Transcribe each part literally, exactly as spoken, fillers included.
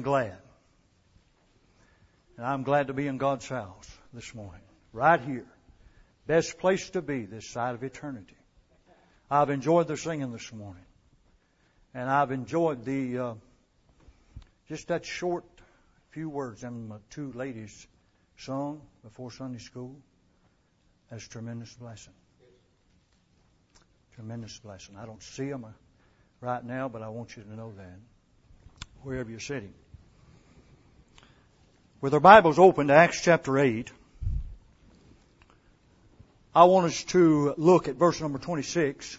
glad. And I'm glad to be in God's house this morning. Right here. Best place to be this side of eternity. I've enjoyed the singing this morning. And I've enjoyed the, uh, just that short few words and the two ladies sung before Sunday school. That's a tremendous blessing. Tremendous blessing. I don't see them right now, but I want you to know that. Wherever you're sitting. With our Bibles open to Acts chapter eight, I want us to look at verse number twenty-six.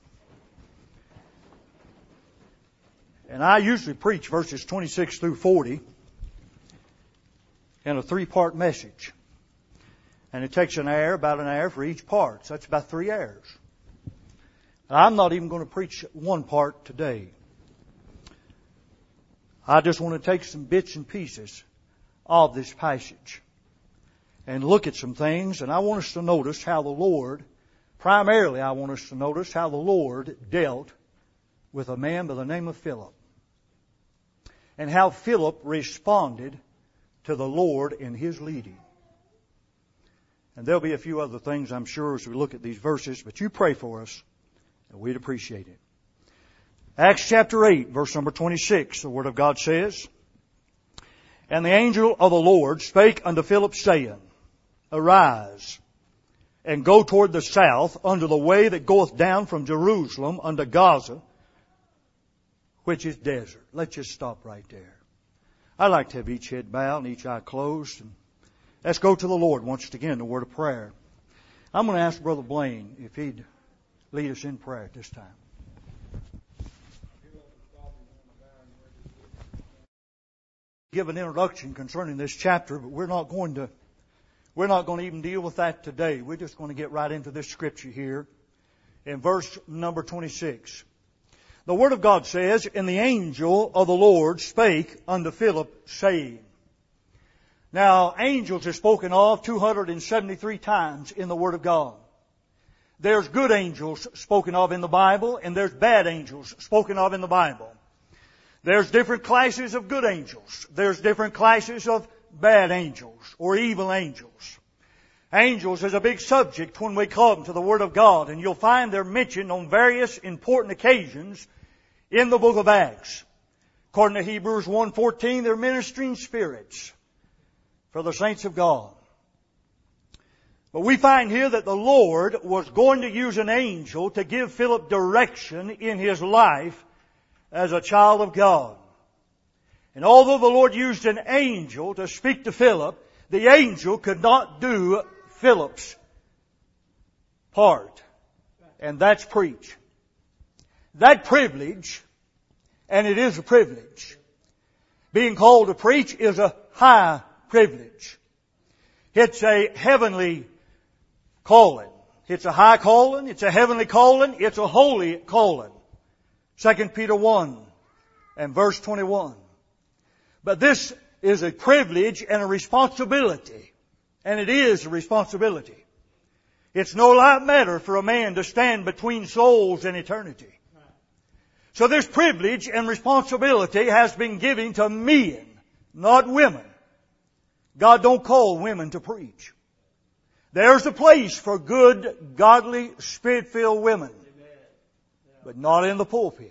And I usually preach verses twenty-six through forty in a three-part message. And it takes an hour, about an hour for each part. So that's about three hours. I'm not even going to preach one part today. I just want to take some bits and pieces of this passage and look at some things. And I want us to notice how the Lord, primarily I want us to notice how the Lord dealt with a man by the name of Philip. And how Philip responded to the Lord in his leading. And there'll be a few other things, I'm sure, as we look at these verses. But you pray for us, and we'd appreciate it. Acts chapter eight, verse number twenty-six, the Word of God says, And the angel of the Lord spake unto Philip, saying, Arise, and go toward the south, unto the way that goeth down from Jerusalem unto Gaza, which is desert. Let's just stop right there. I'd like to have each head bowed and each eye closed. And let's go to the Lord once again in a word of prayer. I'm going to ask Brother Blaine if he'd lead us in prayer at this time. Give an introduction concerning this chapter, but we're not going to we're not going to even deal with that today. We're just going to get right into this scripture here in verse number twenty-six. The Word of God says, And the angel of the Lord spake unto Philip, saying. Now, angels are spoken of two hundred seventy-three times in the Word of God. There's good angels spoken of in the Bible, and there's bad angels spoken of in the Bible. There's different classes of good angels. There's different classes of bad angels or evil angels. Angels is a big subject when we come to the Word of God, and you'll find they're mentioned on various important occasions in the book of Acts. According to Hebrews one fourteen, they're ministering spirits for the saints of God. But we find here that the Lord was going to use an angel to give Philip direction in his life as a child of God. And although the Lord used an angel to speak to Philip, the angel could not do Philip's part. And that's preach. That privilege, and it is a privilege, being called to preach is a high privilege. It's a heavenly calling. It's a high calling. It's a heavenly calling. It's a holy calling. Second Peter one and verse twenty-one. But this is a privilege and a responsibility. And it is a responsibility. It's no light matter for a man to stand between souls and eternity. So this privilege and responsibility has been given to men, not women. God don't call women to preach. There's a place for good, godly, spirit-filled women, but not in the pulpit.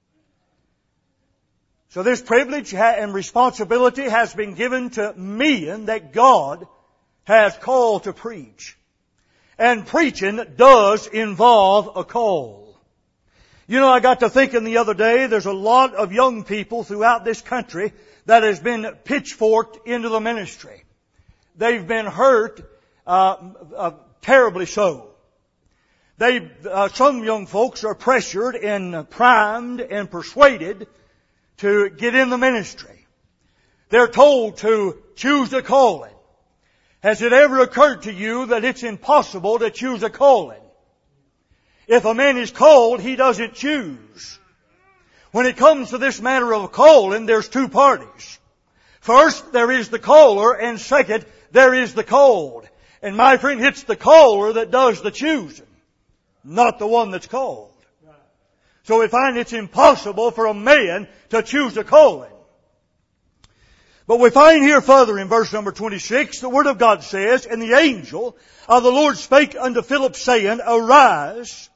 So this privilege and responsibility has been given to men that God has called to preach. And preaching does involve a call. You know, I got to thinking the other day, there's a lot of young people throughout this country that has been pitchforked into the ministry. They've been hurt, uh, uh terribly so. They, uh, some young folks are pressured and primed and persuaded to get in the ministry. They're told to choose a calling. Has it ever occurred to you that it's impossible to choose a calling? If a man is called, he doesn't choose. When it comes to this matter of a calling, there's two parties. First, there is the caller, and second, there is the called. And my friend, it's the caller that does the choosing, not the one that's called. So we find it's impossible for a man to choose a calling. But we find here further in verse number twenty-six, the Word of God says, "And the angel of the Lord spake unto Philip, saying, Arise,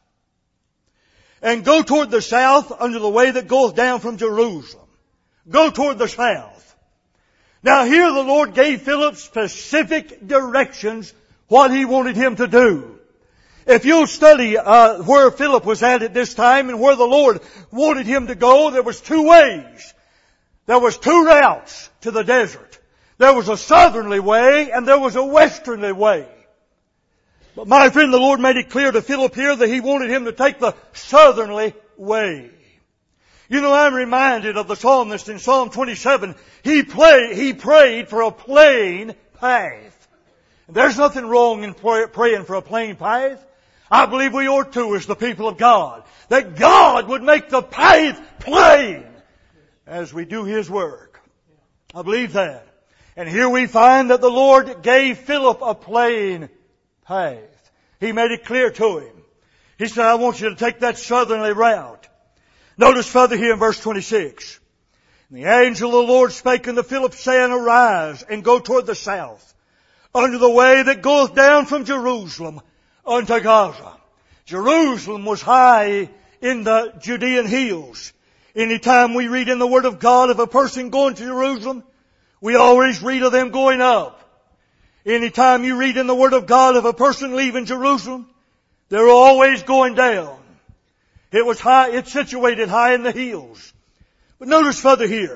and go toward the south unto the way that goeth down from Jerusalem." Go toward the south. Now here the Lord gave Philip specific directions what He wanted him to do. If you'll study uh, where Philip was at at this time and where the Lord wanted him to go, there was two ways. There was two routes to the desert. There was a southerly way and there was a westernly way. But my friend, the Lord made it clear to Philip here that He wanted him to take the southerly way. You know, I'm reminded of the psalmist in Psalm twenty-seven. He, play, he prayed for a plain path. And there's nothing wrong in pray, praying for a plain path. I believe we ought to as the people of God. That God would make the path plain as we do His work. I believe that. And here we find that the Lord gave Philip a plain path. He made it clear to him. He said, I want you to take that southerly route. Notice further here in verse twenty-six. "And the angel of the Lord spake unto Philip, saying, Arise, and go toward the south, unto the way that goeth down from Jerusalem unto Gaza." Jerusalem was high in the Judean hills. Anytime we read in the Word of God of a person going to Jerusalem, we always read of them going up. Anytime you read in the Word of God of a person leaving Jerusalem, they're always going down. It was high, it's situated high in the hills. But notice further here.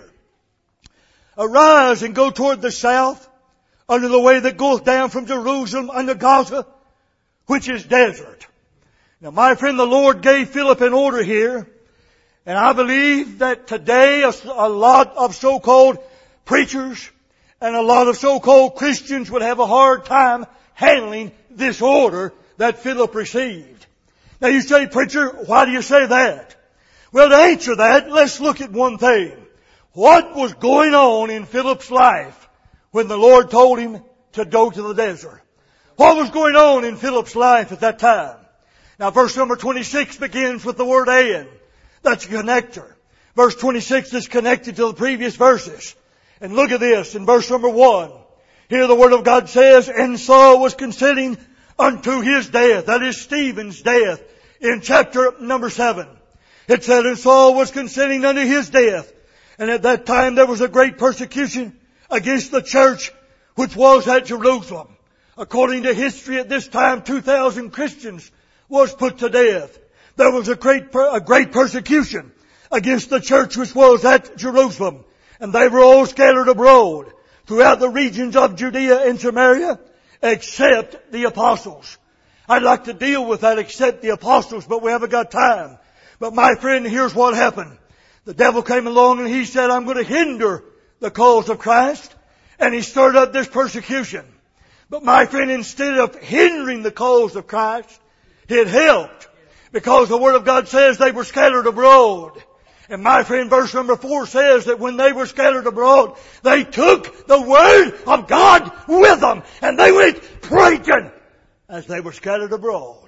"Arise and go toward the south, unto the way that goeth down from Jerusalem unto Gaza, which is desert." Now my friend, the Lord gave Philip an order here. And I believe that today a, a lot of so-called preachers and a lot of so-called Christians would have a hard time handling this order that Philip received. Now you say, preacher, why do you say that? Well, to answer that, let's look at one thing. What was going on in Philip's life when the Lord told him to go to the desert? What was going on in Philip's life at that time? Now verse number twenty-six begins with the word "and." That's a connector. Verse twenty-six is connected to the previous verses. And look at this in verse number one. Here the Word of God says, "And Saul was consenting unto his death." That is Stephen's death in chapter number seven. It said, "And Saul was consenting unto his death. And at that time there was a great persecution against the church which was at Jerusalem." According to history at this time, two thousand Christians was put to death. There was a great, a great persecution against the church which was at Jerusalem. And they were all scattered abroad throughout the regions of Judea and Samaria, except the apostles. I'd like to deal with that except the apostles, but we haven't got time. But my friend, here's what happened. The devil came along and he said, I'm going to hinder the cause of Christ. And he stirred up this persecution. But my friend, instead of hindering the cause of Christ, it helped. Because the Word of God says they were scattered abroad. And my friend, verse number four says that when they were scattered abroad, they took the Word of God with them. And they went preaching as they were scattered abroad.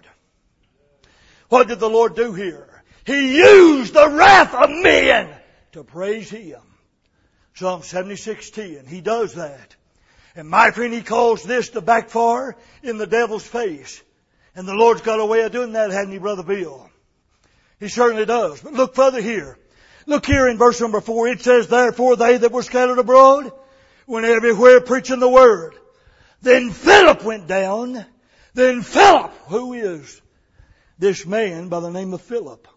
What did the Lord do here? He used the wrath of men to praise Him. Psalm seventy-six ten. He does that. And my friend, He caused this to backfire in the devil's face. And the Lord's got a way of doing that, hasn't He, Brother Bill? He certainly does. But look further here. Look here in verse number four. It says, Therefore they that were scattered abroad went everywhere preaching the word. Then Philip went down. Then Philip, who is this man by the name of Philip?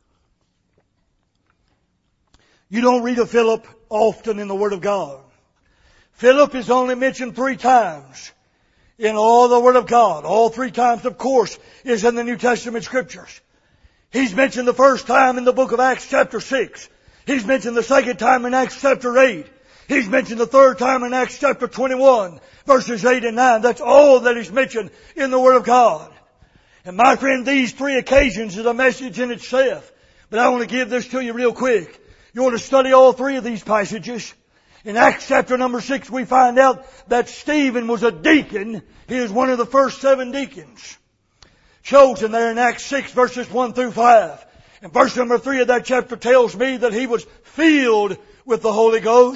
You don't read of Philip often in the Word of God. Philip is only mentioned three times in all the Word of God. All three times, of course, is in the New Testament Scriptures. He's mentioned the first time in the book of Acts chapter six. He's mentioned the second time in Acts chapter eight. He's mentioned the third time in Acts chapter twenty-one, verses eight and nine. That's all that is mentioned in the Word of God. And my friend, these three occasions is a message in itself. But I want to give this to you real quick. You want to study all three of these passages. In Acts chapter number six, we find out that Stephen was a deacon. He was one of the first seven deacons chosen there in Acts six, verses one through five. And verse number three of that chapter tells me that he was filled with the Holy Ghost.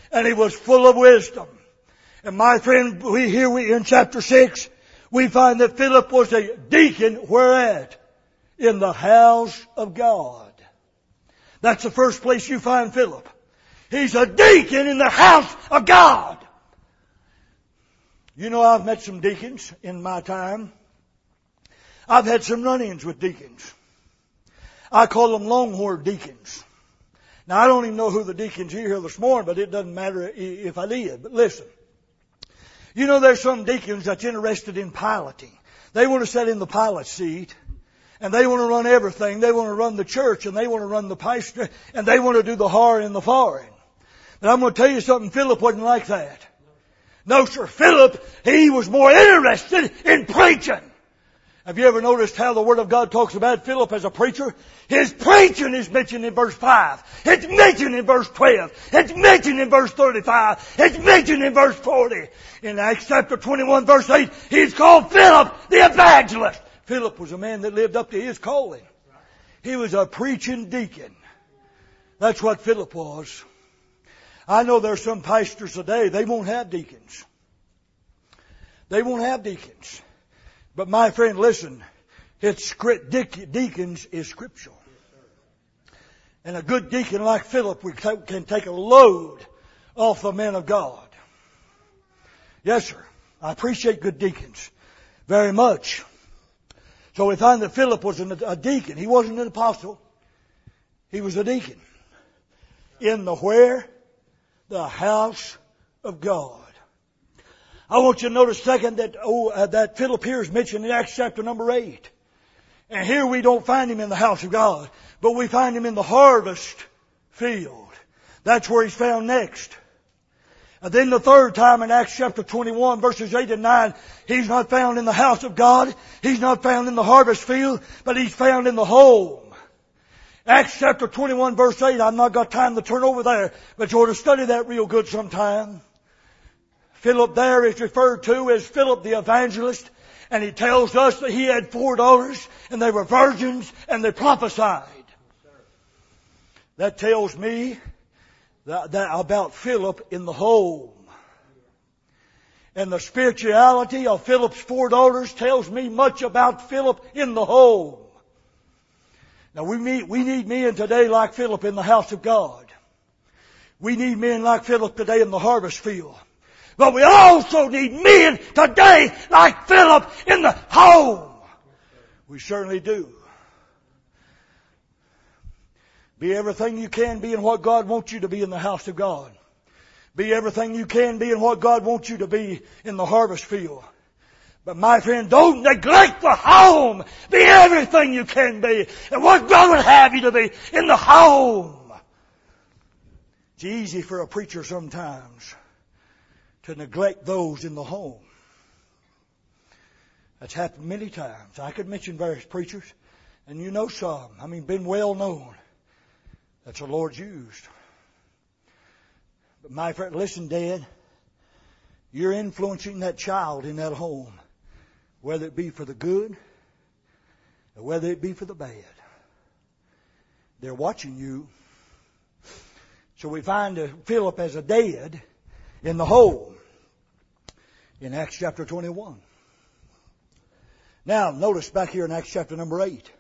and he was full of wisdom. And my friend, we here we in chapter six, we find that Philip was a deacon. Where at? In the house of God. That's the first place you find Philip. He's a deacon in the house of God. You know, I've met some deacons in my time. I've had some run-ins with deacons. I call them longhorn deacons. Now, I don't even know who the deacons are here this morning, but it doesn't matter if I did. But listen, you know, there's some deacons that's interested in piloting. They want to sit in the pilot seat, and they want to run everything. They want to run the church, and they want to run the pastor, and they want to do the hard and the foreign. But I'm going to tell you something, Philip wasn't like that. No, sir, Philip, he was more interested in preaching. Have you ever noticed how the Word of God talks about Philip as a preacher? His preaching is mentioned in verse five. It's mentioned in verse twelve. It's mentioned in verse thirty-five. It's mentioned in verse forty. In Acts chapter twenty-one verse eight, he's called Philip the evangelist. Philip was a man that lived up to his calling. He was a preaching deacon. That's what Philip was. I know there's some pastors today, they won't have deacons. They won't have deacons. But my friend, listen, it's deacons is scriptural. And a good deacon like Philip we can take a load off the men of God. Yes, sir. I appreciate good deacons very much. So we find that Philip was a deacon. He wasn't an apostle. He was a deacon. In the where? The house of God. I want you to notice second that oh, uh, that Philip here is mentioned in Acts chapter number eight. And here we don't find him in the house of God, but we find him in the harvest field. That's where he's found next. And then the third time in Acts chapter twenty-one verses eight and nine, he's not found in the house of God. He's not found in the harvest field, but he's found in the home. Acts chapter twenty-one verse eight, I've not got time to turn over there, but you ought to study that real good sometime. Philip there is referred to as Philip the evangelist, and he tells us that he had four daughters, and they were virgins, and they prophesied. That tells me that, that about Philip in the home. And the spirituality of Philip's four daughters tells me much about Philip in the home. Now we need, we need men today like Philip in the house of God. We need men like Philip today in the harvest field. But we also need men today like Philip in the home. We certainly do. Be everything you can be in what God wants you to be in the house of God. Be everything you can be in what God wants you to be in the harvest field. But my friend, don't neglect the home. Be everything you can be and what God would have you to be in the home. It's easy for a preacher sometimes to neglect those in the home. That's happened many times. I could mention various preachers, and you know some. I mean, been well known. That's the Lord's used. But my friend, listen, Dad. You're influencing that child in that home, whether it be for the good or whether it be for the bad. They're watching you. So we find Philip as a dad in the home in Acts chapter twenty-one. Now, notice back here in Acts chapter number eight.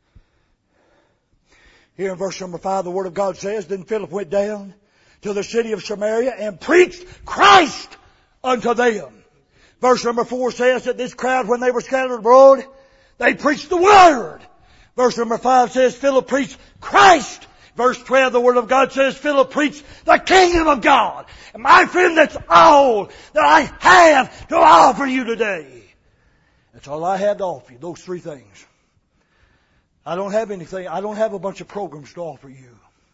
Here in verse number five, the Word of God says, Then Philip went down to the city of Samaria and preached Christ unto them. Verse number four says that this crowd, when they were scattered abroad, they preached the Word. Verse number five says Philip preached Christ. Verse twelve, the Word of God says Philip preached the kingdom of God. And my friend, that's all that I have to offer you today. That's all I have to offer you, those three things. I don't have anything, I don't have a bunch of programs to offer you.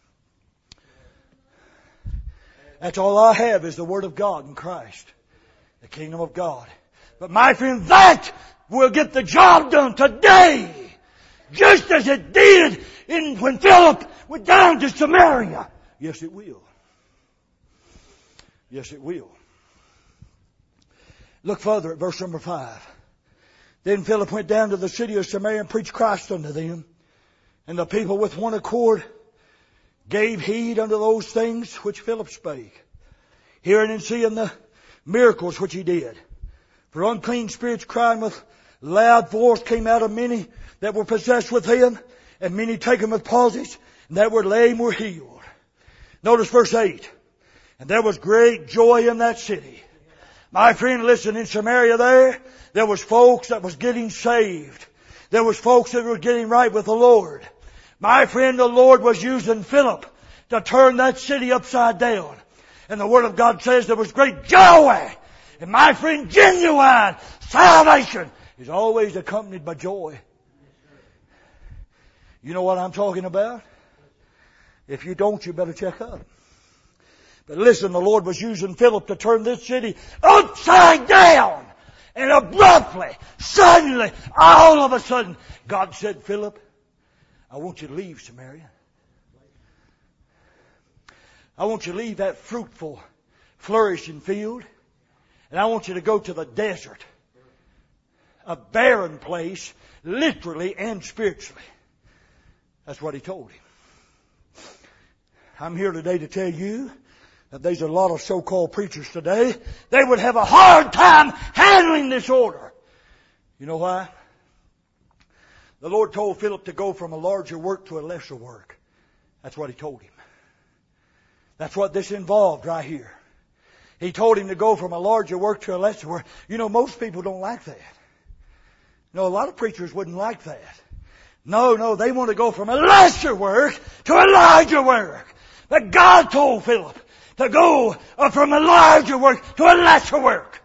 That's all I have is the Word of God in Christ. The kingdom of God. But my friend, that will get the job done today. Just as it did in, when Philip went down to Samaria. Yes, it will. Yes, it will. Look further at verse number five. Then Philip went down to the city of Samaria and preached Christ unto them. And the people with one accord gave heed unto those things which Philip spake. hearing and seeing the miracles which He did. For unclean spirits crying with loud voice came out of many that were possessed with him, and many taken with palsies, and that were lame were healed. Notice verse eight. And there was great joy in that city. My friend, listen, in Samaria there, there was folks that was getting saved. There was folks that were getting right with the Lord. My friend, the Lord was using Philip to turn that city upside down. And the Word of God says there was great joy. And my friend, genuine salvation is always accompanied by joy. You know what I'm talking about? If you don't, you better check up. But listen, the Lord was using Philip to turn this city upside down. And abruptly, suddenly, all of a sudden, God said, Philip, I want you to leave Samaria. I want you to leave that fruitful, flourishing field. And I want you to go to the desert. A barren place, literally and spiritually. That's what He told him. I'm here today to tell you that there's a lot of so-called preachers today. They would have a hard time handling this order. You know why? The Lord told Philip to go from a larger work to a lesser work. That's what He told him. That's what this involved right here. He told him to go from a larger work to a lesser work. You know, most people don't like that. No, a lot of preachers wouldn't like that. No, no, they want to go from a lesser work to a larger work. But God told Philip to go from a larger work to a lesser work.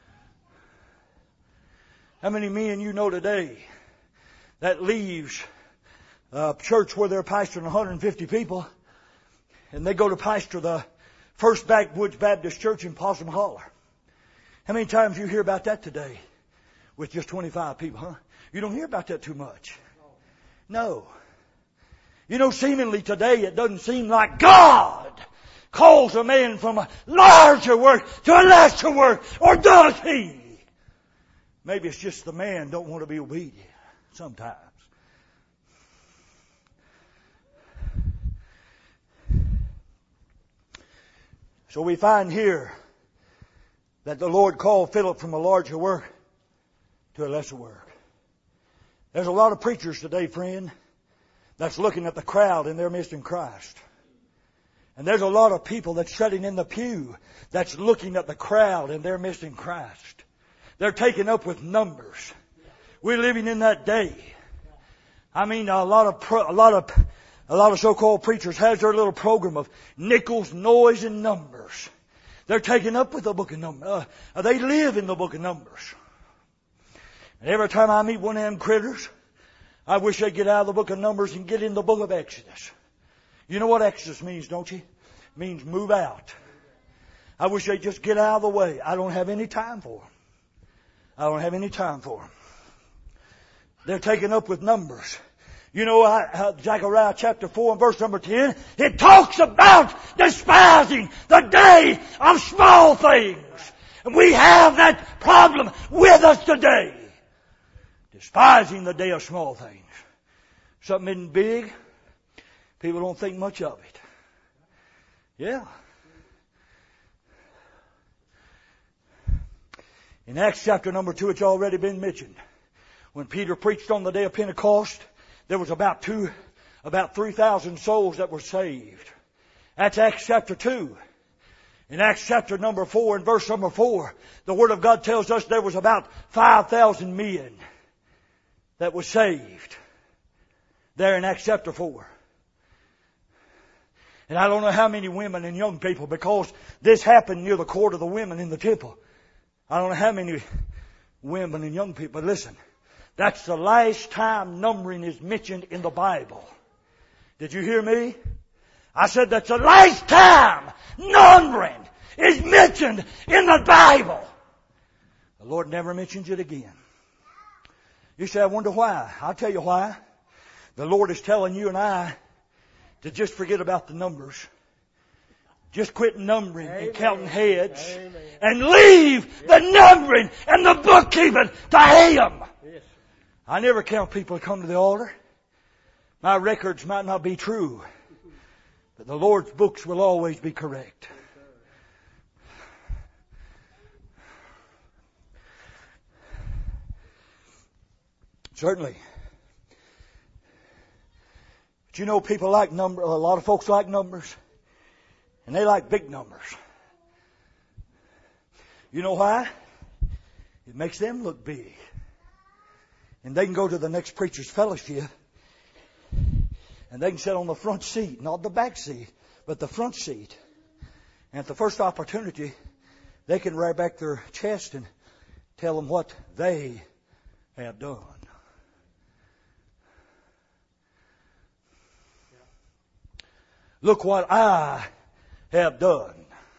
How many men you know today that leaves a church where they're pastoring one hundred fifty people and they go to pastor the First Backwoods Baptist Church in Possum Holler? How many times you hear about that today with just twenty-five people, huh? You don't hear about that too much. No. You know, seemingly today it doesn't seem like God calls a man from a larger work to a lesser work, or does He? Maybe it's just the man don't want to be obedient sometimes. So we find here that the Lord called Philip from a larger work to a lesser work. There's a lot of preachers today, friend, that's looking at the crowd and they're missing Christ. And there's a lot of people that's sitting in the pew that's looking at the crowd and they're missing Christ. They're taken up with numbers. We're living in that day. I mean, a lot of pro, a lot of a lot of so-called preachers has their little program of nickels, noise, and numbers. They're taken up with the book of Numbers. Uh, they live in the book of Numbers. And every time I meet one of them critters, I wish they'd get out of the book of Numbers and get in the book of Exodus. You know what Exodus means, don't you? It means move out. I wish they'd just get out of the way. I don't have any time for them. I don't have any time for them. They're taken up with numbers. You know, uh, Zechariah chapter four and verse number ten, it talks about despising the day of small things. And we have that problem with us today. Despising the day of small things. Something isn't big, people don't think much of it. Yeah. In Acts chapter number two, it's already been mentioned. When Peter preached on the day of Pentecost, there was about two, about three thousand souls that were saved. That's Acts chapter two. In Acts chapter number four and verse number four, the Word of God tells us there was about five thousand men that were saved. There in Acts chapter four. And I don't know how many women and young people, because this happened near the court of the women in the temple. I don't know how many women and young people. But listen, that's the last time numbering is mentioned in the Bible. Did you hear me? I said that's the last time numbering is mentioned in the Bible. The Lord never mentions it again. You say, I wonder why. I'll tell you why. The Lord is telling you and I to just forget about the numbers. Just quit numbering Amen. And counting heads. Amen. And leave yes. the numbering and the bookkeeping to Him. Yes. I never count people who come to the altar. My records might not be true, but the Lord's books will always be correct. Certainly. But you know, people like number. A lot of folks like numbers, and they like big numbers. You know why? It makes them look big, and they can go to the next preacher's fellowship, and they can sit on the front seat, not the back seat, but the front seat. And at the first opportunity, they can rear back their chest and tell them what they have done. Look what I have done.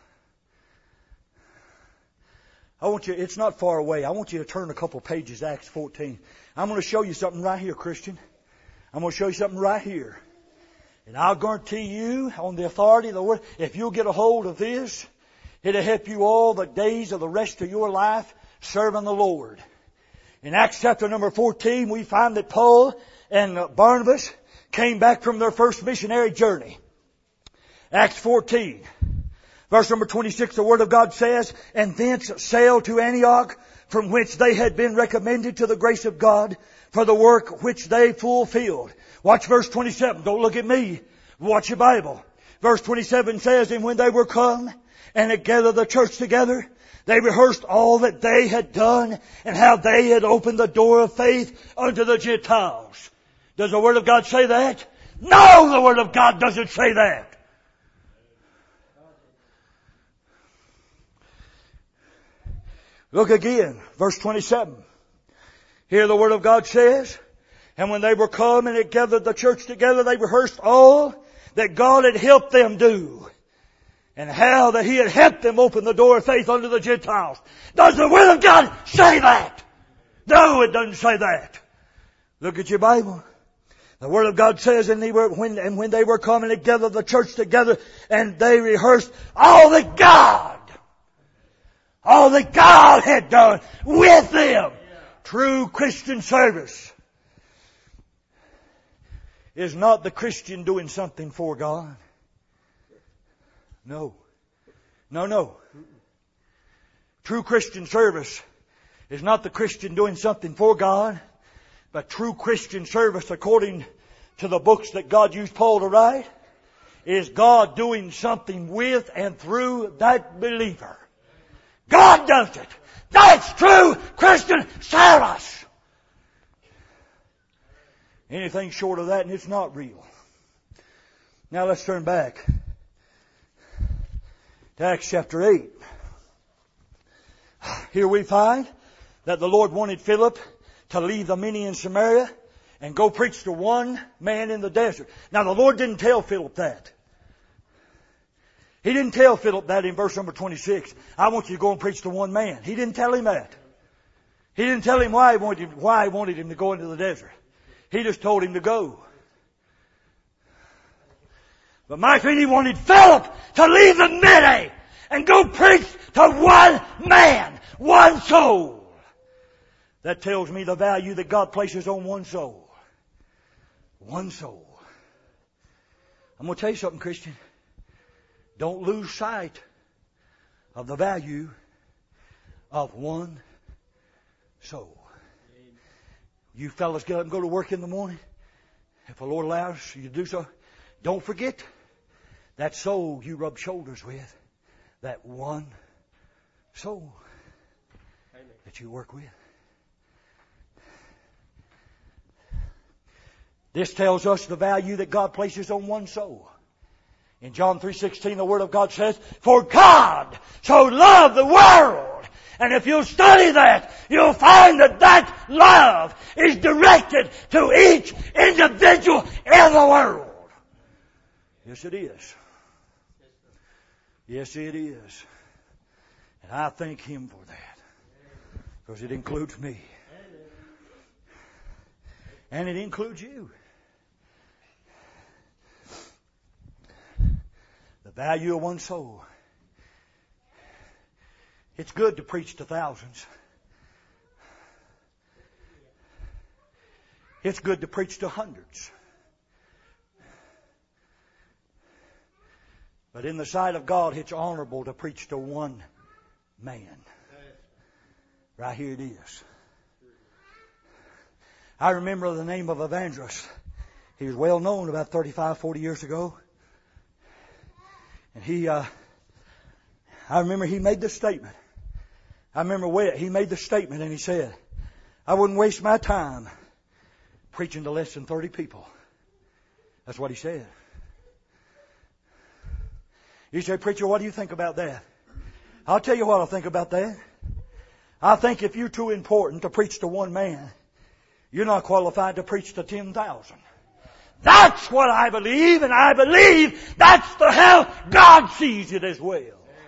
I want you, it's not far away. I want you to turn a couple pages, Acts fourteen. I'm going to show you something right here, Christian. I'm going to show you something right here. And I'll guarantee you, on the authority of the Word, if you'll get a hold of this, it'll help you all the days of the rest of your life serving the Lord. In Acts chapter number fourteen, we find that Paul and Barnabas came back from their first missionary journey. Acts fourteen, verse number twenty-six, the Word of God says, "And thence sailed to Antioch, from which they had been recommended to the grace of God for the work which they fulfilled." Watch verse twenty-seven. Don't look at me. Watch your Bible. Verse twenty-seven says, "And when they were come and had gathered the church together, they rehearsed all that they had done and how they had opened the door of faith unto the Gentiles." Does the Word of God say that? No, the Word of God doesn't say that. Look again, verse twenty-seven. Here the Word of God says, "And when they were come and had gathered the church together, they rehearsed all that God had helped them do, and how that He had helped them open the door of faith unto the Gentiles." Does the Word of God say that? No, it doesn't say that. Look at your Bible. The Word of God says, and, they were, when, and when they were come and had gathered the church together, and they rehearsed all that God, all that God had done with them. True Christian service is not the Christian doing something for God. No. No, no. True Christian service is not the Christian doing something for God, but true Christian service, according to the books that God used Paul to write, is God doing something with and through that believer. God does it. That's true Christian service. Anything short of that, and it's not real. Now let's turn back to Acts chapter eight. Here we find that the Lord wanted Philip to leave the many in Samaria and go preach to one man in the desert. Now the Lord didn't tell Philip that. He didn't tell Philip that in verse number twenty-six. I want you to go and preach to one man. He didn't tell him that. He didn't tell him why he wanted him, why he wanted him to go into the desert. He just told him to go. But my friend, he wanted Philip to leave the many and go preach to one man, one soul. That tells me the value that God places on one soul. One soul. I'm going to tell you something, Christian. Don't lose sight of the value of one soul. You fellas get up and go to work in the morning. If the Lord allows you to do so, don't forget that soul you rub shoulders with. That one soul that you work with. This tells us the value that God places on one soul. In John three sixteen, the Word of God says, "For God so loved the world." And if you'll study that, you'll find that that love is directed to each individual in the world. Yes, it is. Yes, it is. And I thank Him for that. Because it includes me. And it includes you. The value of one soul. It's good to preach to thousands. It's good to preach to hundreds. But in the sight of God, it's honorable to preach to one man. Right here it is. I remember the name of evangelist. He was well known about thirty-five, forty years ago. And he, uh, I remember he made this statement. I remember where he made the statement and he said, I wouldn't waste my time preaching to less than thirty people. That's what he said. You say, preacher, what do you think about that? I'll tell you what I think about that. I think if you're too important to preach to one man, you're not qualified to preach to ten thousand. That's what I believe, and I believe that's the how God sees it as well.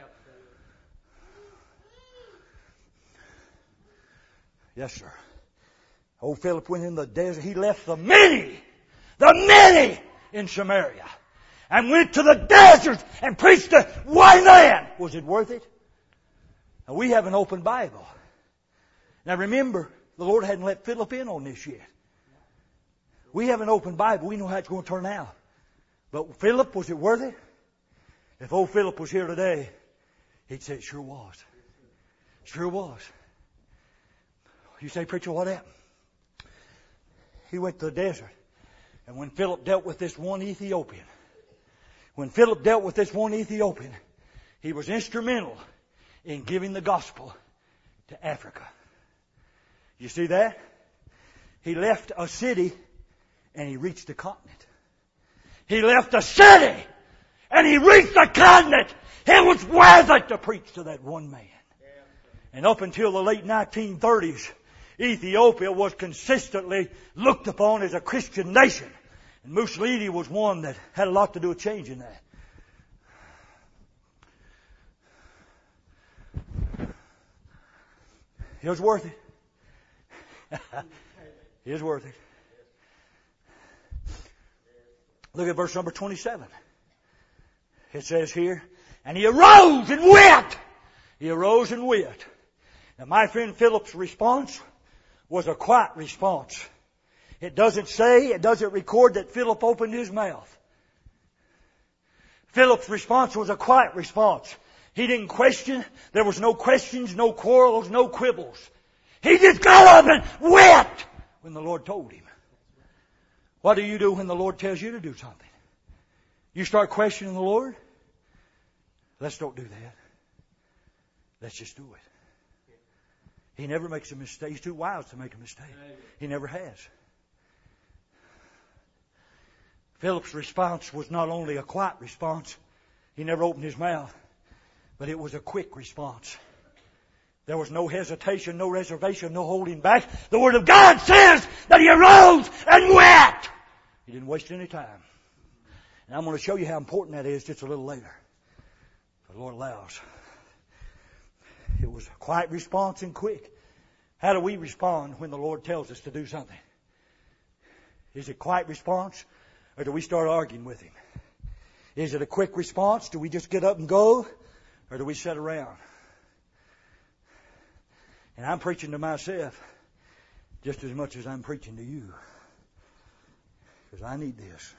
Yes, sir. Old Philip went in the desert. He left the many, the many in Samaria, and went to the desert and preached to one man. Was it worth it? Now, we have an open Bible. Now remember, the Lord hadn't let Philip in on this yet. We have an open Bible. We know how it's going to turn out. But Philip, was it worth it? If old Philip was here today, he'd say it sure was. Sure was. You say, preacher, what happened? He went to the desert. And when Philip dealt with this one Ethiopian, when Philip dealt with this one Ethiopian, he was instrumental in giving the gospel to Africa. You see that? He left a city and he reached the continent. He left a city and he reached the continent. It was worth it to preach to that one man. And up until the late nineteen thirties, Ethiopia was consistently looked upon as a Christian nation. And Mussolini was one that had a lot to do with changing that. It was worth it. It was worth it. Look at verse number twenty-seven. It says here, and he arose and went. He arose and went. Now my friend Philip's response was a quiet response. It doesn't say, it doesn't record that Philip opened his mouth. Philip's response was a quiet response. He didn't question. There was no questions, no quarrels, no quibbles. He just got up and went when the Lord told him. What do you do when the Lord tells you to do something? You start questioning the Lord? Let's don't do that. Let's just do it. He never makes a mistake. He's too wise to make a mistake. He never has. Philip's response was not only a quiet response. He never opened his mouth. But it was a quick response. There was no hesitation, no reservation, no holding back. The Word of God says that he arose and went. He didn't waste any time. And I'm going to show you how important that is just a little later. If the Lord allows. It was a quiet response and quick. How do we respond when the Lord tells us to do something? Is it a quiet response, or do we start arguing with Him? Is it a quick response? Do we just get up and go, or do we sit around? And I'm preaching to myself just as much as I'm preaching to you. Because I need this.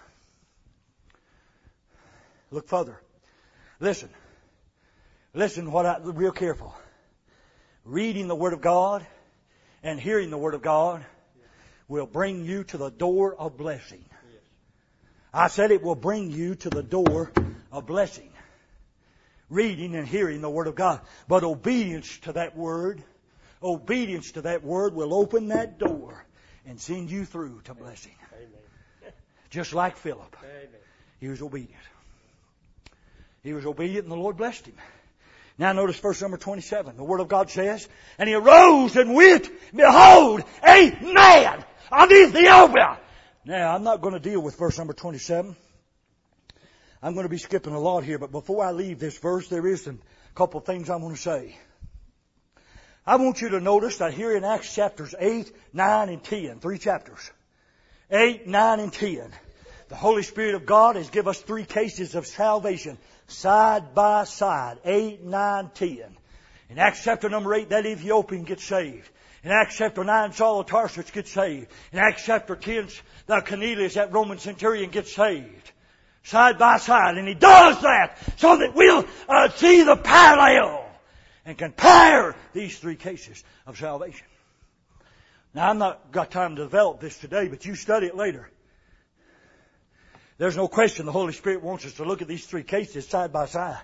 Look further. Listen. Listen what I, real careful. Reading the Word of God and hearing the Word of God will bring you to the door of blessing. I said it will bring you to the door of blessing. Reading and hearing the Word of God. But obedience to that Word, obedience to that Word will open that door and send you through to blessing. Amen. Just like Philip. Amen. He was obedient. He was obedient and the Lord blessed him. Now notice verse number twenty-seven. The Word of God says, and he arose and went, behold, a man of Ethiopia. Now, I'm not going to deal with verse number twenty-seven. I'm going to be skipping a lot here, but before I leave this verse, there is a couple of things I want to say. I want you to notice that here in Acts chapters eight, nine, and ten, three chapters, eight, nine, and ten, the Holy Spirit of God has given us three cases of salvation, side by side, eight, nine, ten. In Acts chapter number eight, that Ethiopian gets saved. In Acts chapter nine, Saul of Tarsus gets saved. In Acts chapter ten, the Cornelius, that Roman centurion, gets saved. Side by side. And he does that so that we'll uh, see the parallel and compare these three cases of salvation. Now, I've not got time to develop this today, but you study it later. There's no question the Holy Spirit wants us to look at these three cases side by side.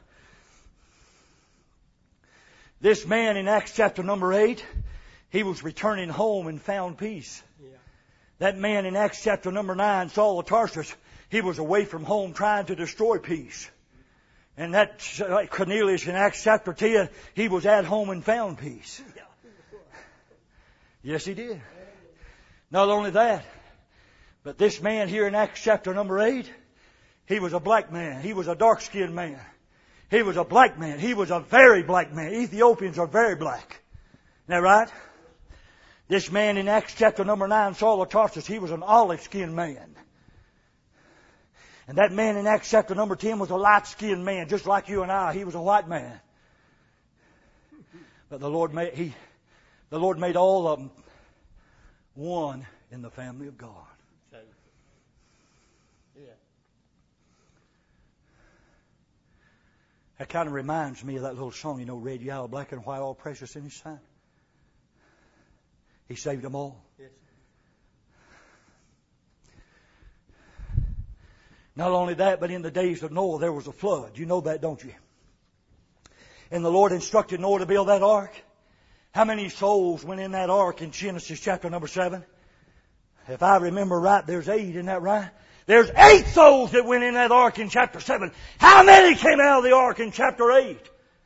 This man in Acts chapter number eight, he was returning home and found peace. Yeah. That man in Acts chapter number nine, Saul of Tarsus, he was away from home trying to destroy peace. And that Cornelius in Acts chapter ten, he was at home and found peace. Yes, he did. Not only that, but this man here in Acts chapter number eight, he was a black man. He was a dark-skinned man. He was a black man. He was a very black man. Ethiopians are very black. Isn't that right? This man in Acts chapter number nine, Saul of Tarsus, he was an olive-skinned man. And that man in Acts chapter number ten was a light-skinned man, just like you and I. He was a white man. But the Lord made, he, the Lord made all of them one in the family of God. That kind of reminds me of that little song, you know, red, yellow, black, and white, all precious in His sight. He saved them all. Yes. Not only that, but in the days of Noah, there was a flood. You know that, don't you? And the Lord instructed Noah to build that ark. How many souls went in that ark in Genesis chapter number seven? If I remember right, there's eight, isn't that right? There's eight souls that went in that ark in chapter seven. How many came out of the ark in chapter eight?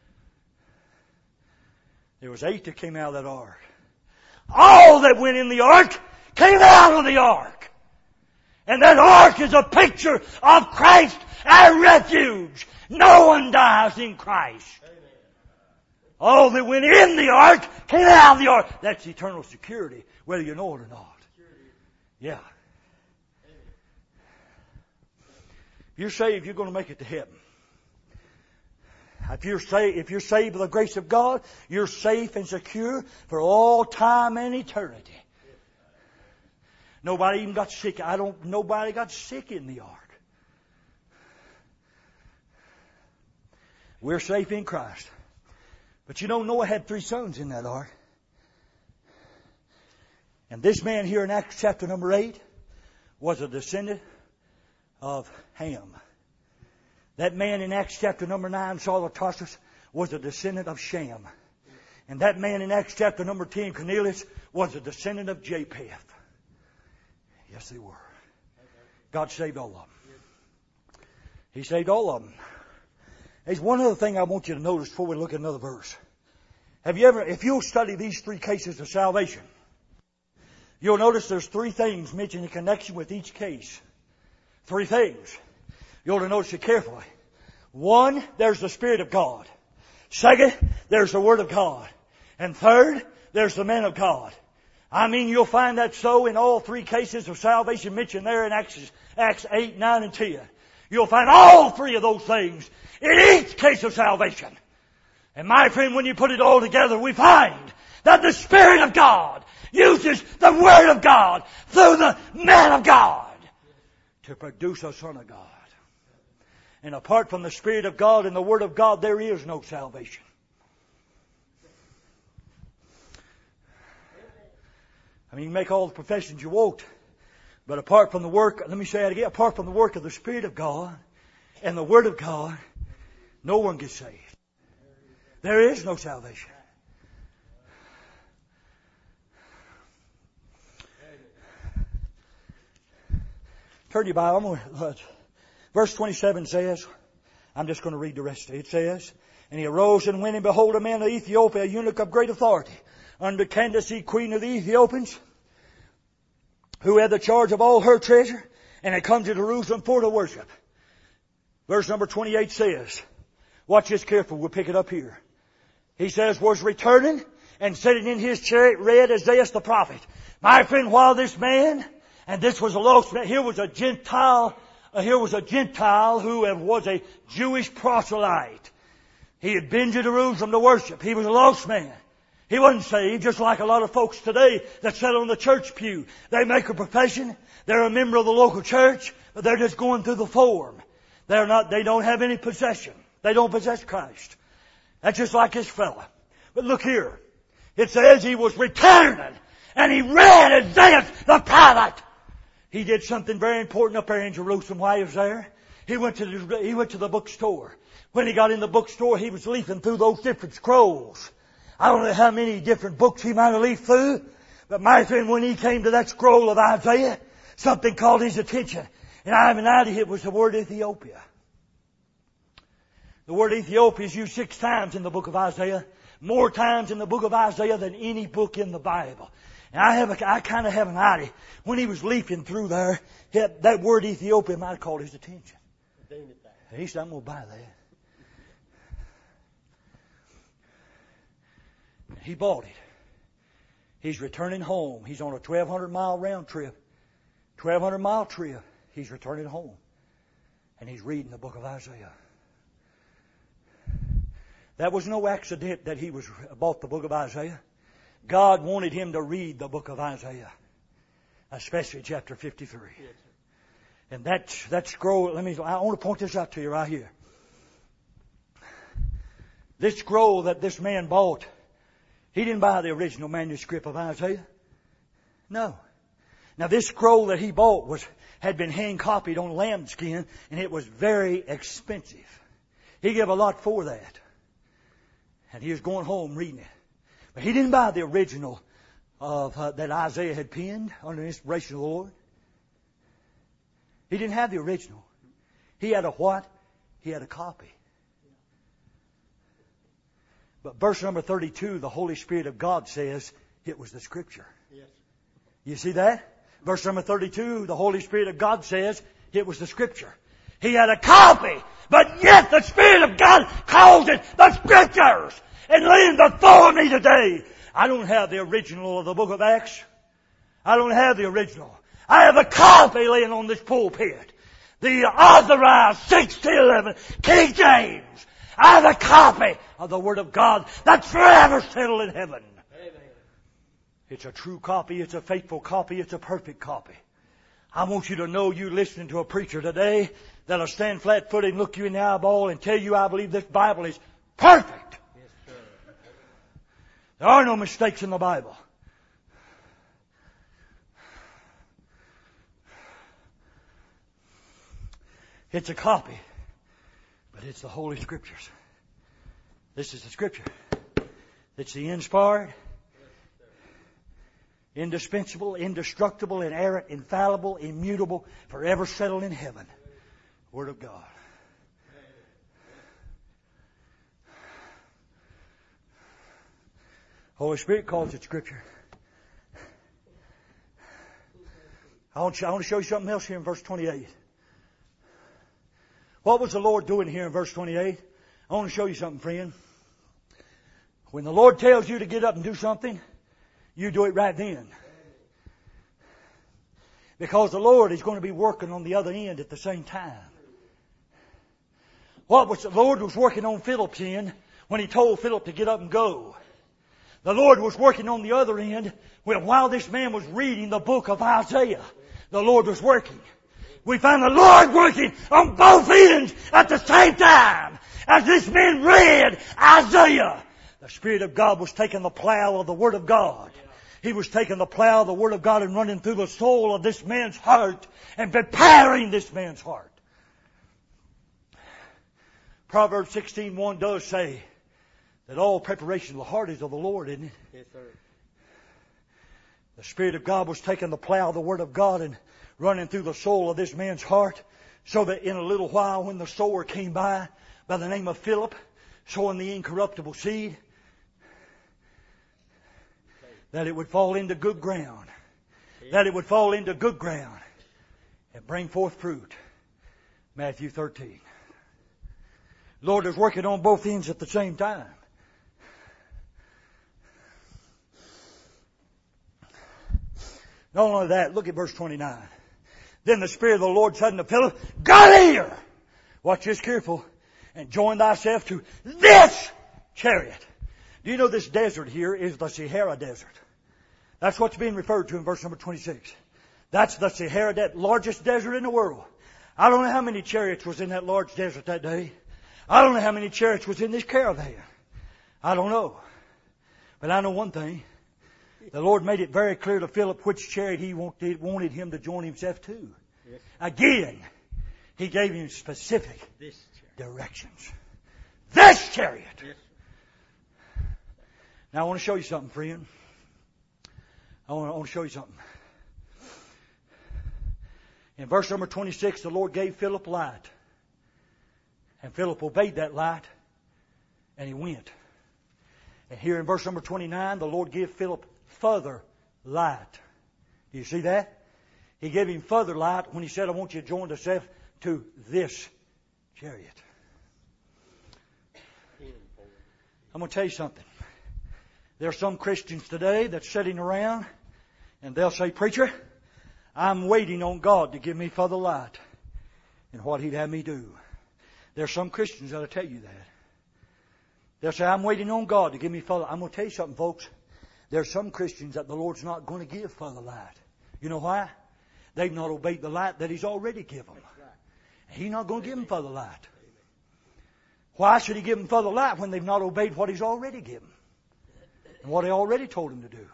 There was eight that came out of that ark. All that went in the ark came out of the ark. And that ark is a picture of Christ, our refuge. No one dies in Christ. All that went in the ark came out of the ark. That's eternal security, whether you know it or not. Yeah. If you're saved, you're going to make it to heaven. If you're saved, if you're saved by the grace of God, you're safe and secure for all time and eternity. Nobody even got sick. I don't. Nobody got sick in the ark. We're safe in Christ. But you know, Noah had three sons in that ark. And this man here in Acts chapter number eight was a descendant of Ham. That man in Acts chapter number nine, Saul of Tarsus, was a descendant of Shem. And that man in Acts chapter number ten, Cornelius, was a descendant of Japheth. Yes, they were. God saved all of them. He saved all of them. There's one other thing I want you to notice before we look at another verse. Have you ever, if you'll study these three cases of salvation, you'll notice there's three things mentioned in connection with each case. Three things. You ought to notice it carefully. One, there's the Spirit of God. Second, there's the Word of God. And third, there's the man of God. I mean, you'll find that so in all three cases of salvation mentioned there in Acts, Acts eight, nine, and ten. You'll find all three of those things in each case of salvation. And my friend, when you put it all together, we find that the Spirit of God uses the Word of God through the man of God to produce a Son of God. And apart from the Spirit of God and the Word of God, there is no salvation. I mean, you make all the professions you want, but apart from the work, let me say it again, apart from the work of the Spirit of God and the Word of God, no one gets saved. There is no salvation. Turn your Bible. Uh, verse twenty-seven says, I'm just going to read the rest of it. It says, and he arose and went, and behold, a man of Ethiopia, a eunuch of great authority, under Candace, queen of the Ethiopians, who had the charge of all her treasure, and had come to Jerusalem for to worship. Verse number twenty-eight says, watch this careful, we'll pick it up here. He says, was returning, and sitting in his chariot read Isaiah the prophet. My friend, while this man, and this was a lost man, here was a Gentile, uh, here was a Gentile who was a Jewish proselyte. He had been to Jerusalem to worship. He was a lost man. He wasn't saved, just like a lot of folks today that sit on the church pew. They make a profession. They're a member of the local church, but they're just going through the form. They're not, they don't have any possession. They don't possess Christ. That's just like this fella. But look here. It says he was returning, And he read Isaiah the prophet. He did something very important up there in Jerusalem while he was there. He went to the, he went to the bookstore. When he got in the bookstore, he was leafing through those different scrolls. I don't know how many different books he might have leafed through, but my friend, when he came to that scroll of Isaiah, something caught his attention. And I have an idea it was the word Ethiopia. The word Ethiopia is used six times in the book of Isaiah. More times in the book of Isaiah than any book in the Bible. And I have a, I kind of have an idea. When he was leafing through there, that word Ethiopia might have caught his attention. He said, I'm going to buy that. He bought it. He's returning home. He's on a twelve hundred mile round trip. twelve hundred mile trip. He's returning home. And he's reading the book of Isaiah. That was no accident that he was bought the book of Isaiah. God wanted him to read the book of Isaiah. Especially chapter fifty-three. Yes, and that, that scroll, let me, I want to point this out to you right here. This scroll that this man bought, he didn't buy the original manuscript of Isaiah. No. Now this scroll that he bought was, had been hand copied on lambskin, and it was very expensive. He gave a lot for that. And he was going home reading it. But he didn't buy the original of uh, that Isaiah had penned under the inspiration of the Lord. He didn't have the original. He had a what? He had a copy. But verse number thirty-two, the Holy Spirit of God says it was the Scripture. Yes. You see that? Verse number thirty-two, the Holy Spirit of God says it was the Scripture. He had a copy, but yet the Spirit of God calls it the Scriptures. And laying before me today, I don't have the original of the book of Acts. I don't have the original. I have a copy laying on this pulpit. The authorized sixteen eleven King James. I have a copy of the Word of God that's forever settled in heaven. Amen. It's a true copy. It's a faithful copy. It's a perfect copy. I want you to know, you listening to a preacher today, that'll stand flat-footed and look you in the eyeball and tell you, I believe this Bible is perfect. Yes, sir. There are no mistakes in the Bible. It's a copy, but it's the Holy Scriptures. This is the Scripture. It's the inspired, indispensable, indestructible, inerrant, infallible, immutable, forever settled in heaven Word of God. Holy Spirit calls it Scripture. I want, you, I want to show you something else here in verse twenty-eight. What was the Lord doing here in verse twenty-eight? I want to show you something, friend. When the Lord tells you to get up and do something, you do it right then. Because the Lord is going to be working on the other end at the same time. What was the Lord was working on Philip's end when He told Philip to get up and go. The Lord was working on the other end while this man was reading the book of Isaiah. The Lord was working. We find the Lord working on both ends at the same time. As this man read Isaiah, the Spirit of God was taking the plow of the Word of God. He was taking the plow of the Word of God and running through the soul of this man's heart and preparing this man's heart. Proverbs sixteen one does say that all preparation of the heart is of the Lord, isn't it? Yes, sir. The Spirit of God was taking the plow of the Word of God and running through the soul of this man's heart, so that in a little while when the sower came by, by the name of Philip, sowing the incorruptible seed, that it would fall into good ground. That it would fall into good ground and bring forth fruit. Matthew thirteen. Lord is working on both ends at the same time. Not only that, look at verse twenty-nine. Then the Spirit of the Lord said unto Philip, Go here! Watch this careful. And join thyself to this chariot. Do you know this desert here is the Sahara Desert? That's what's being referred to in verse number twenty-six. That's the Sahara, that largest desert in the world. I don't know how many chariots was in that large desert that day. I don't know how many chariots was in this caravan. I don't know. But I know one thing. The Lord made it very clear to Philip which chariot He wanted, wanted him to join Himself to. Yes. Again, He gave him specific This directions. This chariot! Yes. Now I want to show you something, friend. I want, to, I want to show you something. In verse number twenty-six, the Lord gave Philip light. And Philip obeyed that light, and he went. And here in verse number twenty-nine, the Lord gave Philip further light. Do you see that? He gave him further light when He said, I want you to join yourself to this chariot. I'm going to tell you something. There are some Christians today that's sitting around and they'll say, Preacher, I'm waiting on God to give me further light in what He'd have me do. There are some Christians that'll tell you that. They'll say, I'm waiting on God to give me further. I'm going to tell you something, folks. There are some Christians that the Lord's not going to give further light. You know why? They've not obeyed the light that He's already given them. He's not going to give them further light. Why should He give them further light when they've not obeyed what He's already given and what He already told them to do?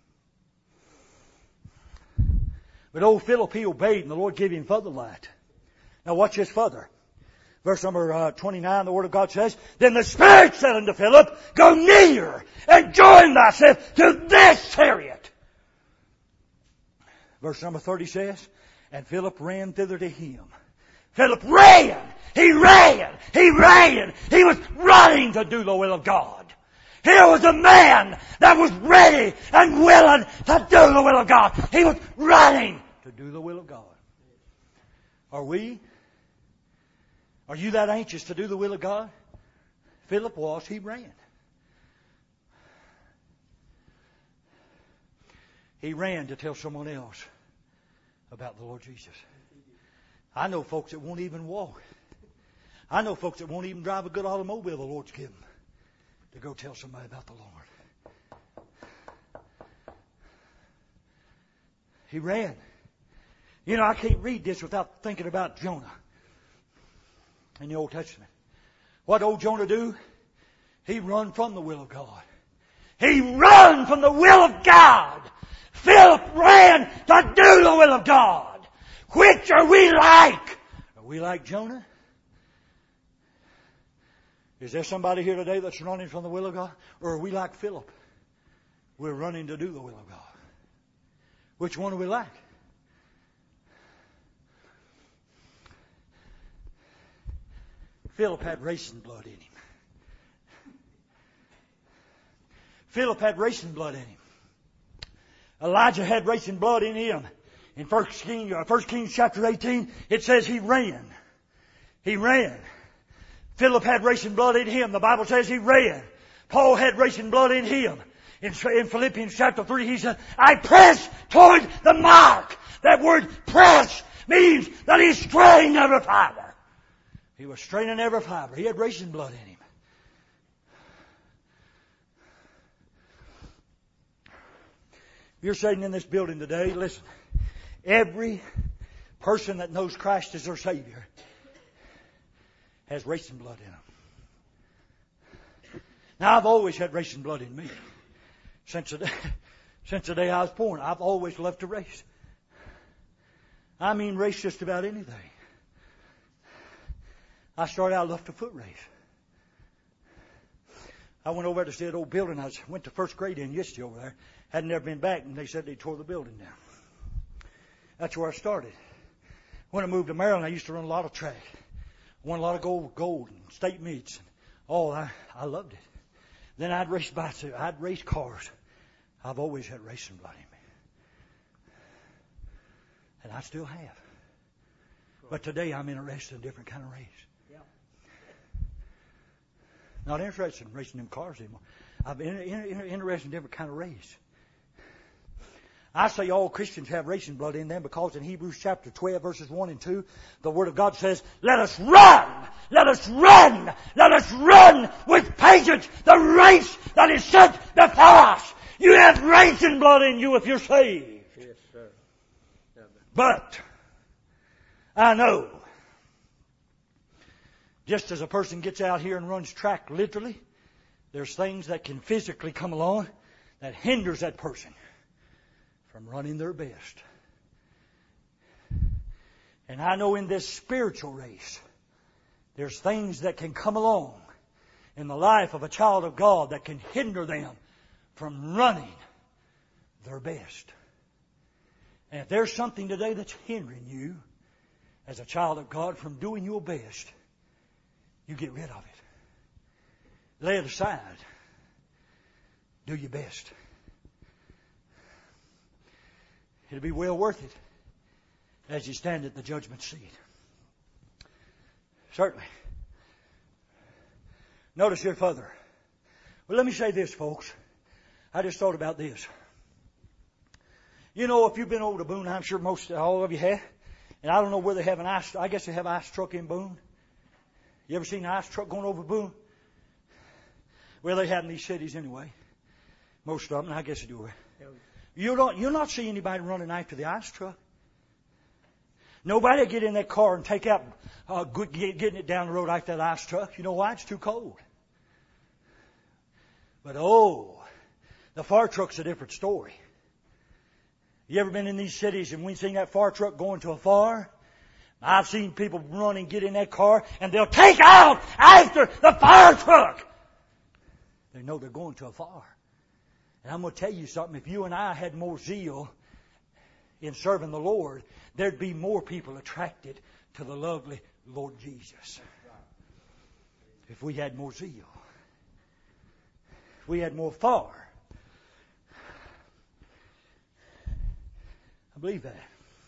But old Philip, he obeyed, and the Lord gave him further light. Now watch this further. Verse number uh, twenty-nine, the Word of God says, Then the Spirit said unto Philip, Go near and join thyself to this chariot. Verse number thirty says, And Philip ran thither to him. Philip ran! He ran! He ran! He was running to do the will of God. Here was a man that was ready and willing to do the will of God. He was running to do the will of God. Are we? Are you that anxious to do the will of God? Philip was. He ran. He ran to tell someone else about the Lord Jesus. I know folks that won't even walk. I know folks that won't even drive a good automobile the Lord's given to go tell somebody about the Lord. He ran. You know, I can't read this without thinking about Jonah in the Old Testament. What did old Jonah do? He run from the will of God. He run from the will of God. Philip ran to do the will of God. Which are we like? Are we like Jonah? Is there somebody here today that's running from the will of God? Or are we like Philip? We're running to do the will of God. Which one are we like? Philip had racing blood in him. Philip had racing blood in him. Elijah had racing blood in him. In First Kings, First Kings chapter eighteen, it says he ran. He ran. Philip had racing blood in him. The Bible says he ran. Paul had racing blood in him. In, in Philippians chapter three, he said, I press toward the mark. That word press means that he's straining every fiber. He was straining every fiber. He had racing blood in him. If you're sitting in this building today, listen. Every person that knows Christ as their Savior has racing blood in them. Now, I've always had racing blood in me. Since the day, since the day I was born, I've always loved to race. I mean, race just about anything. I started out, I loved to foot race. I went over to see that old building I was, went to first grade in yesterday over there. Hadn't never been back, and they said they tore the building down. That's where I started. When I moved to Maryland, I used to run a lot of track. Won a lot of gold, gold and state meets. Oh, I, I loved it. Then I'd race bicycles. I'd race cars. I've always had racing blood in me. And I still have. But today I'm interested in a different kind of race. Yeah. Not interested in racing them cars anymore. I'm in, in, in, interested in a different kind of race. I say all Christians have racing blood in them because in Hebrews chapter twelve verses one and two, the Word of God says, let us run! Let us run! Let us run with patience the race that is set before us! You have racing blood in you if you're saved. Yes, sir. But, I know, just as a person gets out here and runs track literally, there's things that can physically come along that hinders that person from running their best. And I know in this spiritual race, there's things that can come along in the life of a child of God that can hinder them from running their best. And if there's something today that's hindering you as a child of God from doing your best, you get rid of it. Lay it aside. Do your best. It'll be well worth it as you stand at the judgment seat. Certainly. Notice here further. Well, let me say this, folks. I just thought about this. You know, if you've been over to Boone, I'm sure most all of you have. And I don't know where they have an ice. I guess they have an ice truck in Boone. You ever seen an ice truck going over Boone? Well, they have in these cities anyway. Most of them, I guess they do. You don't. You'll not see anybody running after the ice truck. Nobody will get in that car and take out, uh, get, getting it down the road after that ice truck. You know why? It's too cold. But oh, the fire truck's a different story. You ever been in these cities and we seen that fire truck going to a fire? I've seen people run and get in that car and they'll take out after the fire truck. They know they're going to a fire. And I'm going to tell you something. If you and I had more zeal in serving the Lord, there'd be more people attracted to the lovely Lord Jesus. If we had more zeal. If we had more fire. I believe that.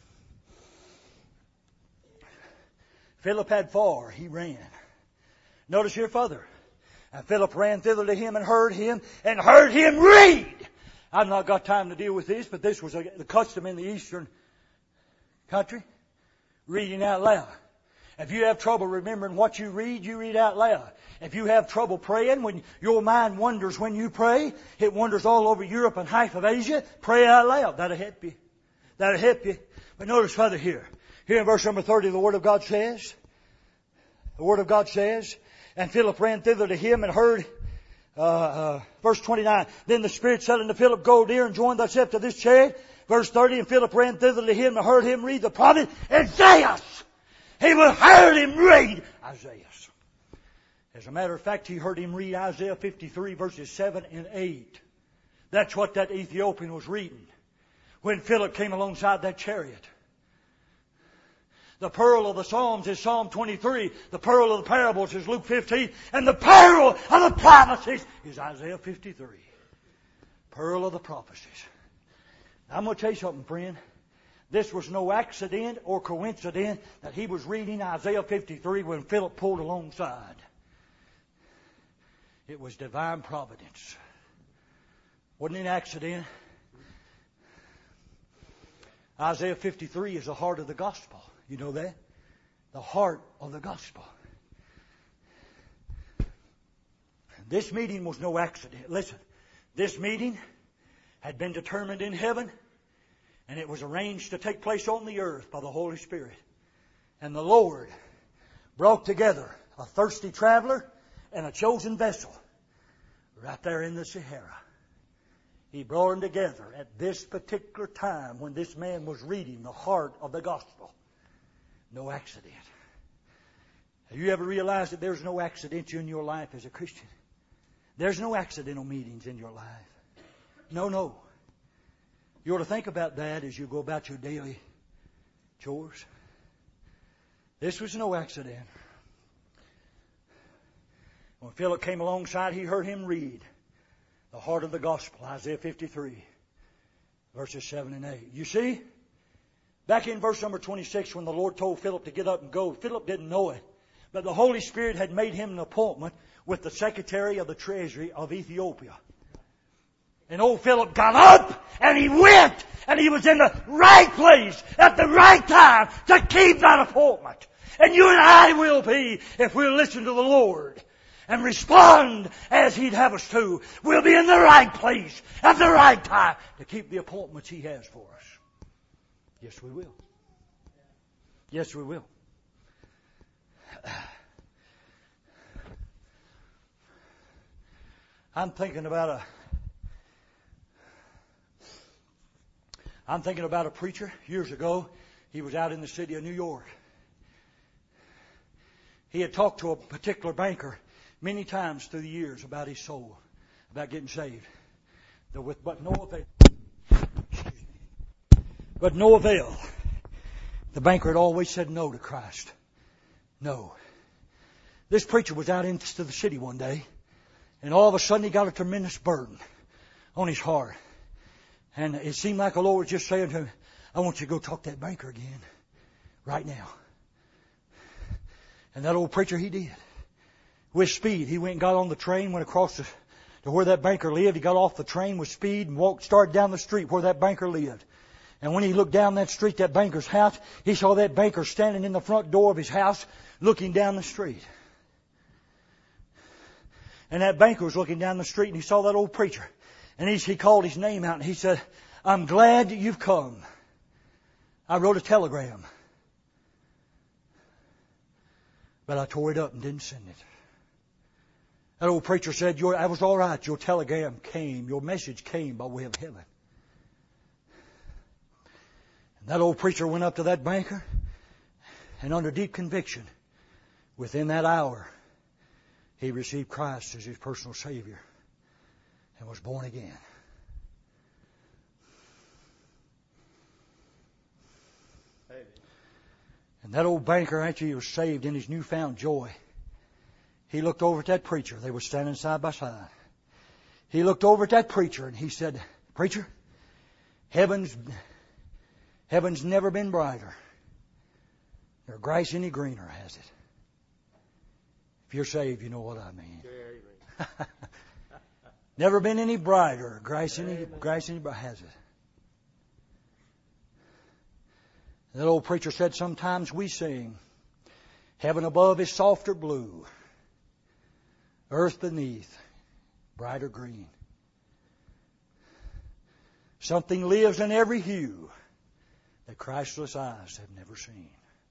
Philip had fire. He ran. Notice here further. And Philip ran thither to him and heard him and heard him read. I've not got time to deal with this, but this was a, the custom in the eastern country. Reading out loud. If you have trouble remembering what you read, you read out loud. If you have trouble praying, when your mind wanders when you pray, it wanders all over Europe and half of Asia, pray out loud. That'll help you. That'll help you. But notice further here. Here in verse number thirty, the Word of God says, the Word of God says, and Philip ran thither to him and heard, uh, uh, verse twenty-nine, then the Spirit said unto Philip, go near and join thyself to this chariot. Verse thirty, and Philip ran thither to him and heard him read the prophet Isaiah. He heard him read Isaiah. As a matter of fact, he heard him read Isaiah fifty-three verses seven and eight. That's what that Ethiopian was reading when Philip came alongside that chariot. The pearl of the Psalms is Psalm twenty-three. The pearl of the parables is Luke fifteen. And the pearl of the prophecies is Isaiah fifty-three. Pearl of the prophecies. Now, I'm going to tell you something, friend. This was no accident or coincidence that he was reading Isaiah fifty-three when Philip pulled alongside. It was divine providence. Wasn't an accident. Isaiah fifty-three is the heart of the gospel. You know that? The heart of the gospel. This meeting was no accident. Listen, this meeting had been determined in heaven, and it was arranged to take place on the earth by the Holy Spirit. And the Lord brought together a thirsty traveler and a chosen vessel right there in the Sahara. He brought them together at this particular time when this man was reading the heart of the gospel. No accident. Have you ever realized that there's no accident in your life as a Christian? There's no accidental meetings in your life. No, no. You ought to think about that as you go about your daily chores. This was no accident. When Philip came alongside, he heard him read the heart of the gospel, Isaiah fifty-three, verses seven and eight. You see, back in verse number twenty-six, when the Lord told Philip to get up and go, Philip didn't know it. But the Holy Spirit had made him an appointment with the Secretary of the Treasury of Ethiopia. And old Philip got up and he went and he was in the right place at the right time to keep that appointment. And you and I will be if we'll listen to the Lord and respond as He'd have us to. We'll be in the right place at the right time to keep the appointments He has for us. Yes, we will. Yes, we will. I'm thinking about a I'm thinking about a preacher years ago. He was out in the city of New York. He had talked to a particular banker many times through the years about his soul, about getting saved. But no avail. But no avail. The banker had always said no to Christ. No. This preacher was out into the city one day, and all of a sudden he got a tremendous burden on his heart. And it seemed like the Lord was just saying to him, I want you to go talk to that banker again right now. And that old preacher, he did. With speed, he went and got on the train, went across the, to where that banker lived. He got off the train with speed and walked, started down the street where that banker lived. And when he looked down that street, that banker's house, he saw that banker standing in the front door of his house looking down the street. And that banker was looking down the street and he saw that old preacher. And he, he called his name out and he said, I'm glad that you've come. I wrote a telegram. But I tore it up and didn't send it. That old preacher said, Your, I was all right. Your telegram came. Your message came by way of heaven. And that old preacher went up to that banker and under deep conviction, within that hour, he received Christ as his personal Savior and was born again. Amen. And that old banker, after he was saved in his newfound joy, he looked over at that preacher. They were standing side by side. He looked over at that preacher and he said, Preacher, heaven's, heaven's never been brighter, nor grass any greener, has it? If you're saved, you know what I mean. Never been any brighter, grass any, grass any brighter, has it? That old preacher said, sometimes we sing, heaven above is softer blue, earth beneath, brighter green. Something lives in every hue that Christless eyes have never seen.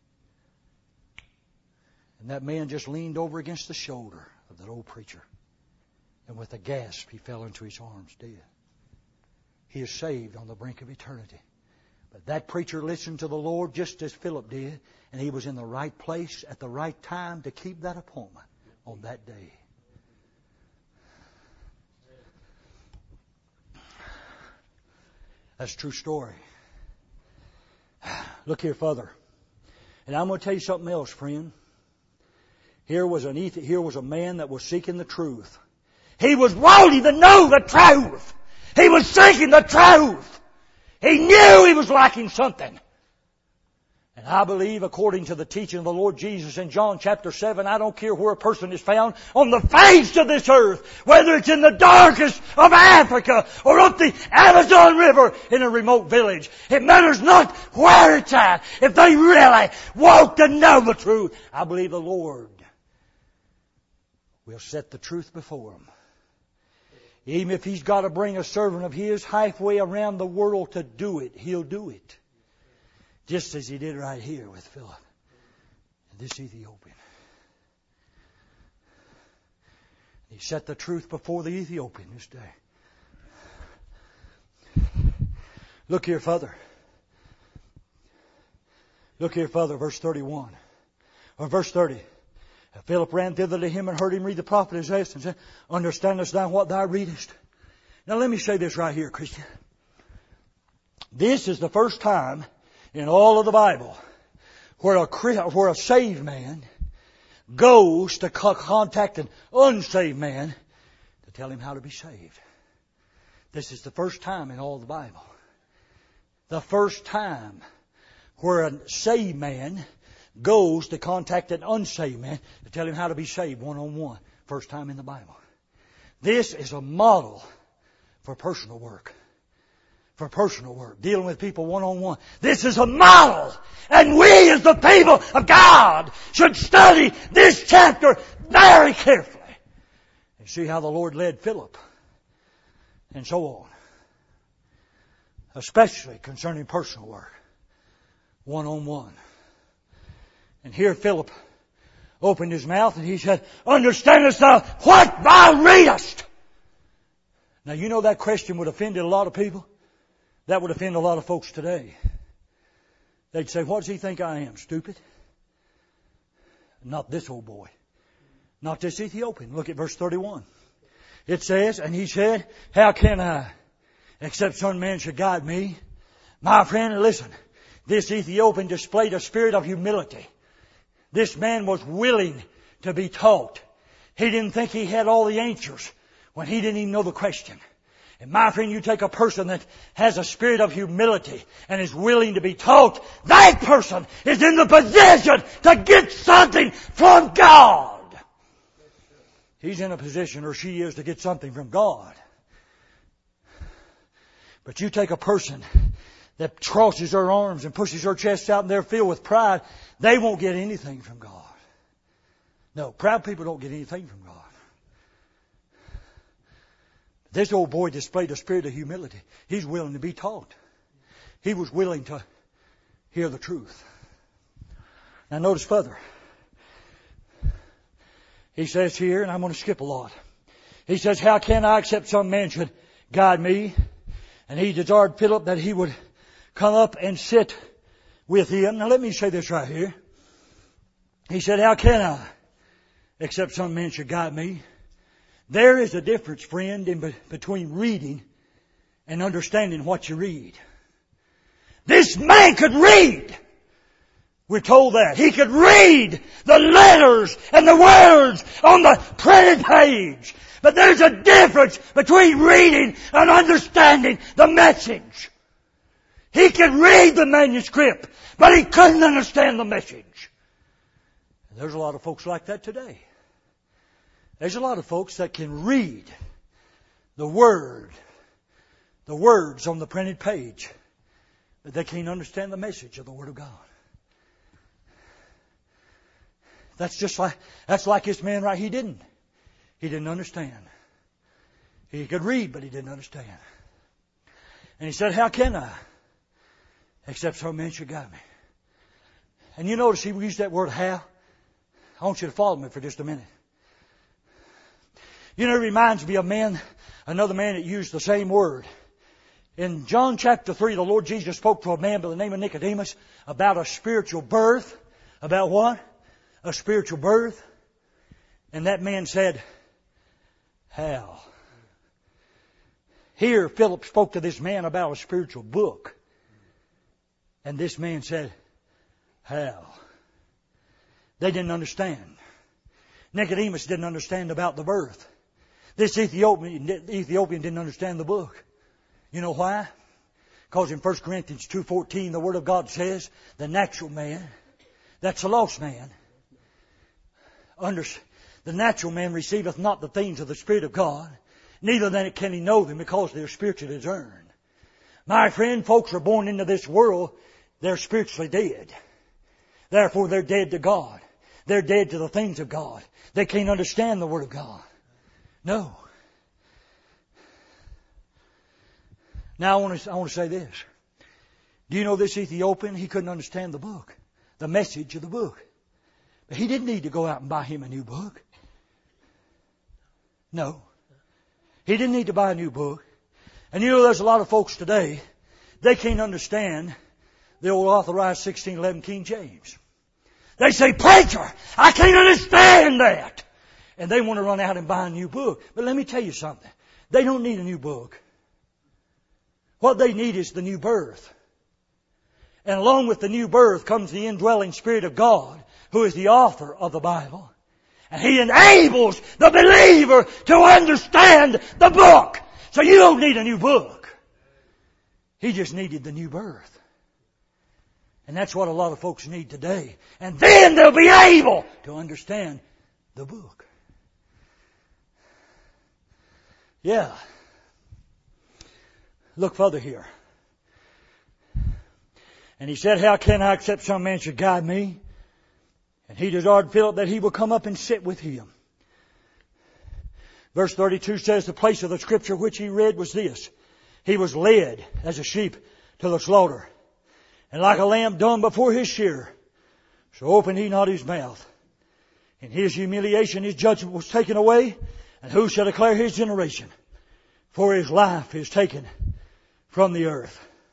And that man just leaned over against the shoulder of that old preacher. And with a gasp, he fell into his arms dead. He is saved on the brink of eternity. But that preacher listened to the Lord just as Philip did, and he was in the right place at the right time to keep that appointment on that day. That's a true story. Look here, Father. And I'm going to tell you something else, friend. Here was an here was a man that was seeking the truth. He was wanting to know the truth. He was seeking the truth. He knew he was lacking something. And I believe, according to the teaching of the Lord Jesus in John chapter seven, I don't care where a person is found on the face of this earth, whether it's in the darkest of Africa or up the Amazon River in a remote village. It matters not where it's at. If they really want to know the truth, I believe the Lord will set the truth before them. Even if He's got to bring a servant of His halfway around the world to do it, He'll do it. Just as He did right here with Philip and this Ethiopian. He set the truth before the Ethiopian this day. Look here, Father. Look here, Father, verse thirty-one. Or verse thirty. Philip ran thither to him and heard him read the prophet Isaiah and said, Understandest thou what thou readest? Now let me say this right here, Christian. This is the first time in all of the Bible where a, where a saved man goes to contact an unsaved man to tell him how to be saved. This is the first time in all the Bible. The first time where a saved man goes to contact an unsaved man to tell him how to be saved one-on-one. First time in the Bible. This is a model for personal work. For personal work. Dealing with people one-on-one. This is a model. And we as the people of God should study this chapter very carefully. And see how the Lord led Philip. And so on. Especially concerning personal work. One-on-one. And here Philip opened his mouth and he said, Understandest thou what thou readest? Now you know that question would offend a lot of people. That would offend a lot of folks today. They'd say, what does he think I am, stupid? Not this old boy. Not this Ethiopian. Look at verse thirty-one. It says, and he said, how can I, except some man should guide me? My friend, listen. This Ethiopian displayed a spirit of humility. This man was willing to be taught. He didn't think he had all the answers when he didn't even know the question. And my friend, you take a person that has a spirit of humility and is willing to be taught, that person is in the position to get something from God. He's in a position, or she is, to get something from God. But you take a person that crosses their arms and pushes their chest out and they're filled with pride, they won't get anything from God. No, proud people don't get anything from God. This old boy displayed a spirit of humility. He's willing to be taught. He was willing to hear the truth. Now notice further. He says here, and I'm going to skip a lot. He says, how can I, except some man should guide me? And he desired Philip that he would come up and sit with him. Now let me say this right here. He said, how can I, except some man should guide me? There is a difference, friend, in be- between reading and understanding what you read. This man could read. We're told that. He could read the letters and the words on the printed page. But there's a difference between reading and understanding the message. He could read the manuscript, but he couldn't understand the message. There's a lot of folks like that today. There's a lot of folks that can read the Word, the words on the printed page, but they can't understand the message of the Word of God. That's just like, that's like this man right, he didn't. He didn't understand. He could read, but he didn't understand. And he said, how can I? Except some man should guide me. And you notice he used that word how. I want you to follow me for just a minute. You know, it reminds me of man, another man that used the same word. In John chapter three, the Lord Jesus spoke to a man by the name of Nicodemus about a spiritual birth. About what? A spiritual birth. And that man said, how? Here, Philip spoke to this man about a spiritual book. And this man said, how? They didn't understand. Nicodemus didn't understand about the birth. This Ethiopian, Ethiopian didn't understand the book. You know why? Because in First Corinthians two fourteen, the Word of God says, the natural man, that's the lost man, under, the natural man receiveth not the things of the Spirit of God, neither then can he know them, because they are spiritually discerned. My friend, folks are born into this world, they're spiritually dead. Therefore, they're dead to God. They're dead to the things of God. They can't understand the Word of God. No. Now I want to, I want to say this. Do you know this Ethiopian? He couldn't understand the book, the message of the book. But he didn't need to go out and buy him a new book. No. He didn't need to buy a new book. And you know there's a lot of folks today, they can't understand the old authorized sixteen eleven King James. They say, preacher, I can't understand that. And they want to run out and buy a new book. But let me tell you something. They don't need a new book. What they need is the new birth. And along with the new birth comes the indwelling Spirit of God, who is the author of the Bible. And He enables the believer to understand the book. So you don't need a new book. He just needed the new birth. And that's what a lot of folks need today. And then they'll be able to understand the book. Yeah. Look further here. And he said, how can I except some man should guide me? And he desired Philip that he would come up and sit with him. Verse thirty-two says, the place of the scripture which he read was this. He was led as a sheep to the slaughter. And like a lamb dumb before his shearer, so opened he not his mouth. In his humiliation his judgment was taken away. And who shall declare his generation? For his life is taken from the earth.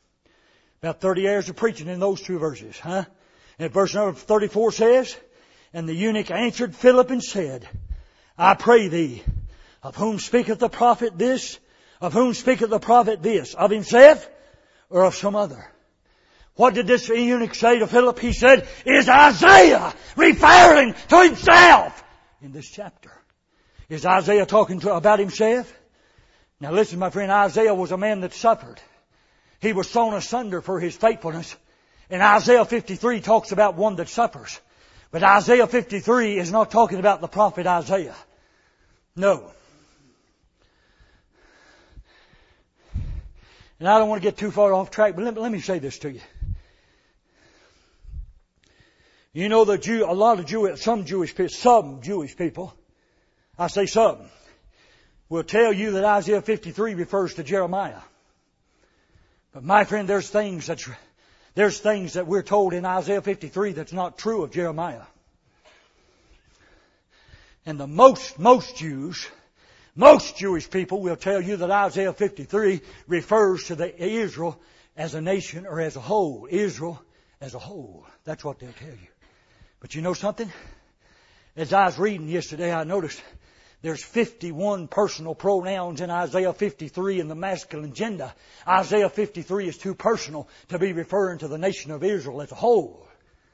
About thirty years of preaching in those two verses, huh? And verse number thirty-four says, and the eunuch answered Philip and said, I pray thee, of whom speaketh the prophet this? Of whom speaketh the prophet this? Of himself or of some other? What did this eunuch say to Philip? He said, is Isaiah referring to himself in this chapter? Is Isaiah talking to, about himself? Now listen, my friend, Isaiah was a man that suffered. He was sawn asunder for his faithfulness. And Isaiah fifty-three talks about one that suffers. But Isaiah fifty-three is not talking about the prophet Isaiah. No. And I don't want to get too far off track, but let me, let me say this to you. You know the Jew, a lot of Jew, some Jewish people, some Jewish people, I say some, will tell you that Isaiah fifty-three refers to Jeremiah. But my friend, there's things that's, there's things that we're told in Isaiah fifty-three that's not true of Jeremiah. And the most, most Jews, most Jewish people will tell you that Isaiah fifty-three refers to the Israel as a nation or as a whole. Israel as a whole. That's what they'll tell you. But you know something? As I was reading yesterday, I noticed there's fifty-one personal pronouns in Isaiah fifty-three in the masculine gender. Isaiah fifty-three is too personal to be referring to the nation of Israel as a whole.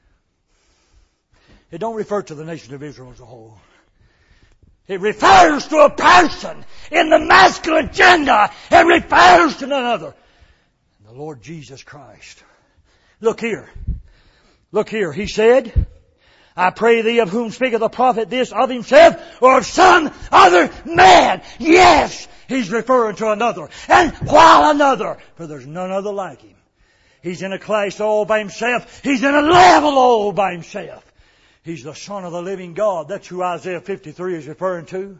It don't refer to the nation of Israel as a whole. It refers to a person in the masculine gender. It refers to none other than the Lord Jesus Christ. Look here. Look here. He said, I pray thee, of whom speaketh the prophet this, of himself or of some other man. Yes, he's referring to another. And while another, for there's none other like him. He's in a class all by himself. He's in a level all by himself. He's the Son of the living God. That's who Isaiah fifty-three is referring to.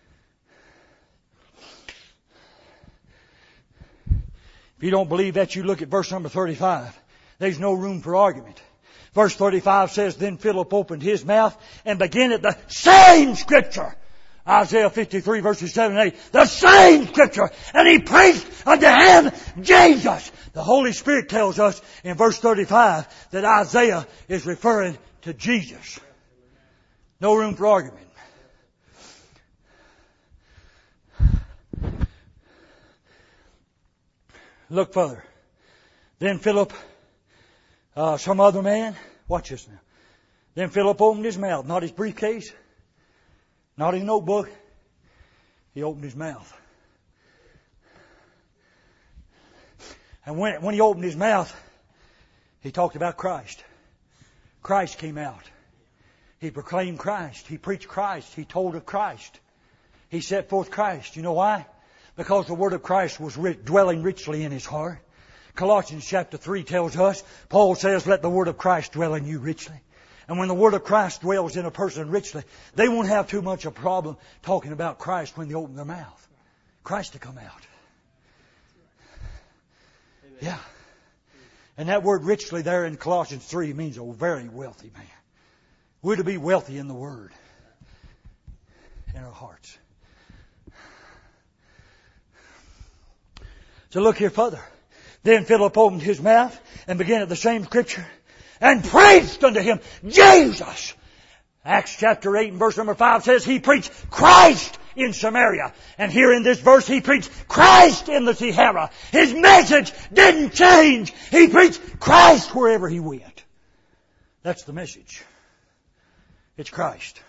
If you don't believe that, you look at verse number thirty-five. There's no room for argument. Verse thirty-five says, then Philip opened his mouth and began at the same scripture. Isaiah fifty-three verses seven and eight. The same scripture. And he preached unto him Jesus. The Holy Spirit tells us in verse thirty-five that Isaiah is referring to Jesus. No room for argument. Look further. Then Philip, uh, some other man, watch this now. Then Philip opened his mouth, not his briefcase, not his notebook. He opened his mouth. And when, when he opened his mouth, he talked about Christ. Christ came out. He proclaimed Christ. He preached Christ. He told of Christ. He set forth Christ. You know why? Because the Word of Christ was rich, dwelling richly in his heart. Colossians chapter three tells us, Paul says, let the Word of Christ dwell in you richly. And when the Word of Christ dwells in a person richly, they won't have too much of a problem talking about Christ when they open their mouth. Christ to come out. Yeah. And that word richly there in Colossians three means a very wealthy man. We're to be wealthy in the Word. In our hearts. So look here further. Then Philip opened his mouth and began at the same scripture and preached unto him Jesus. Acts chapter eight and verse number five says he preached Christ in Samaria. And here in this verse he preached Christ in the Sahara. His message didn't change. He preached Christ wherever he went. That's the message. It's Christ.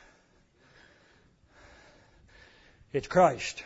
It's Christ.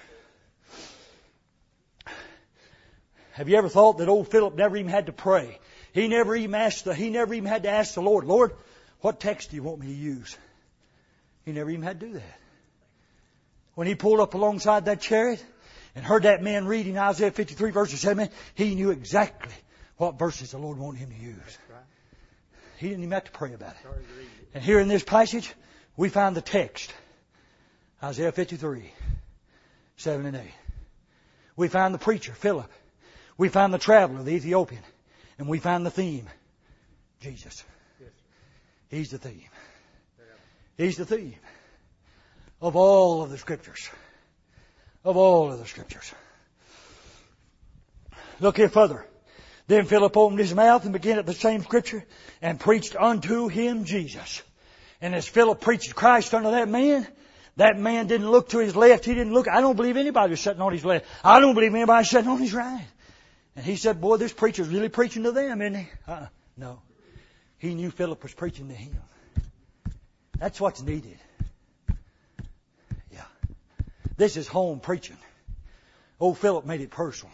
Have you ever thought that old Philip never even had to pray? He never even asked the, he never even had to ask the Lord, Lord, what text do you want me to use? He never even had to do that. When he pulled up alongside that chariot and heard that man reading Isaiah fifty-three verses seven, he knew exactly what verses the Lord wanted him to use. He didn't even have to pray about it. And here in this passage, we find the text. Isaiah fifty-three, seven and eight. We find the preacher, Philip. We find the traveler, the Ethiopian. And we find the theme, Jesus. He's the theme. He's the theme of all of the Scriptures. Of all of the Scriptures. Look here further. Then Philip opened his mouth and began at the same scripture and preached unto him Jesus. And as Philip preached Christ unto that man, that man didn't look to his left. He didn't look. I don't believe anybody was sitting on his left. I don't believe anybody was sitting on his right. And he said, boy, this preacher's really preaching to them, isn't he? Uh-uh. No. He knew Philip was preaching to him. That's what's needed. Yeah. This is home preaching. Old Philip made it personal.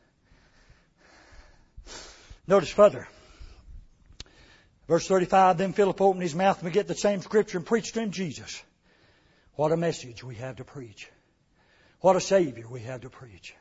Notice further. Verse thirty-five, then Philip opened his mouth and began the same scripture and preached to him Jesus. What a message we have to preach. What a Savior we have to preach.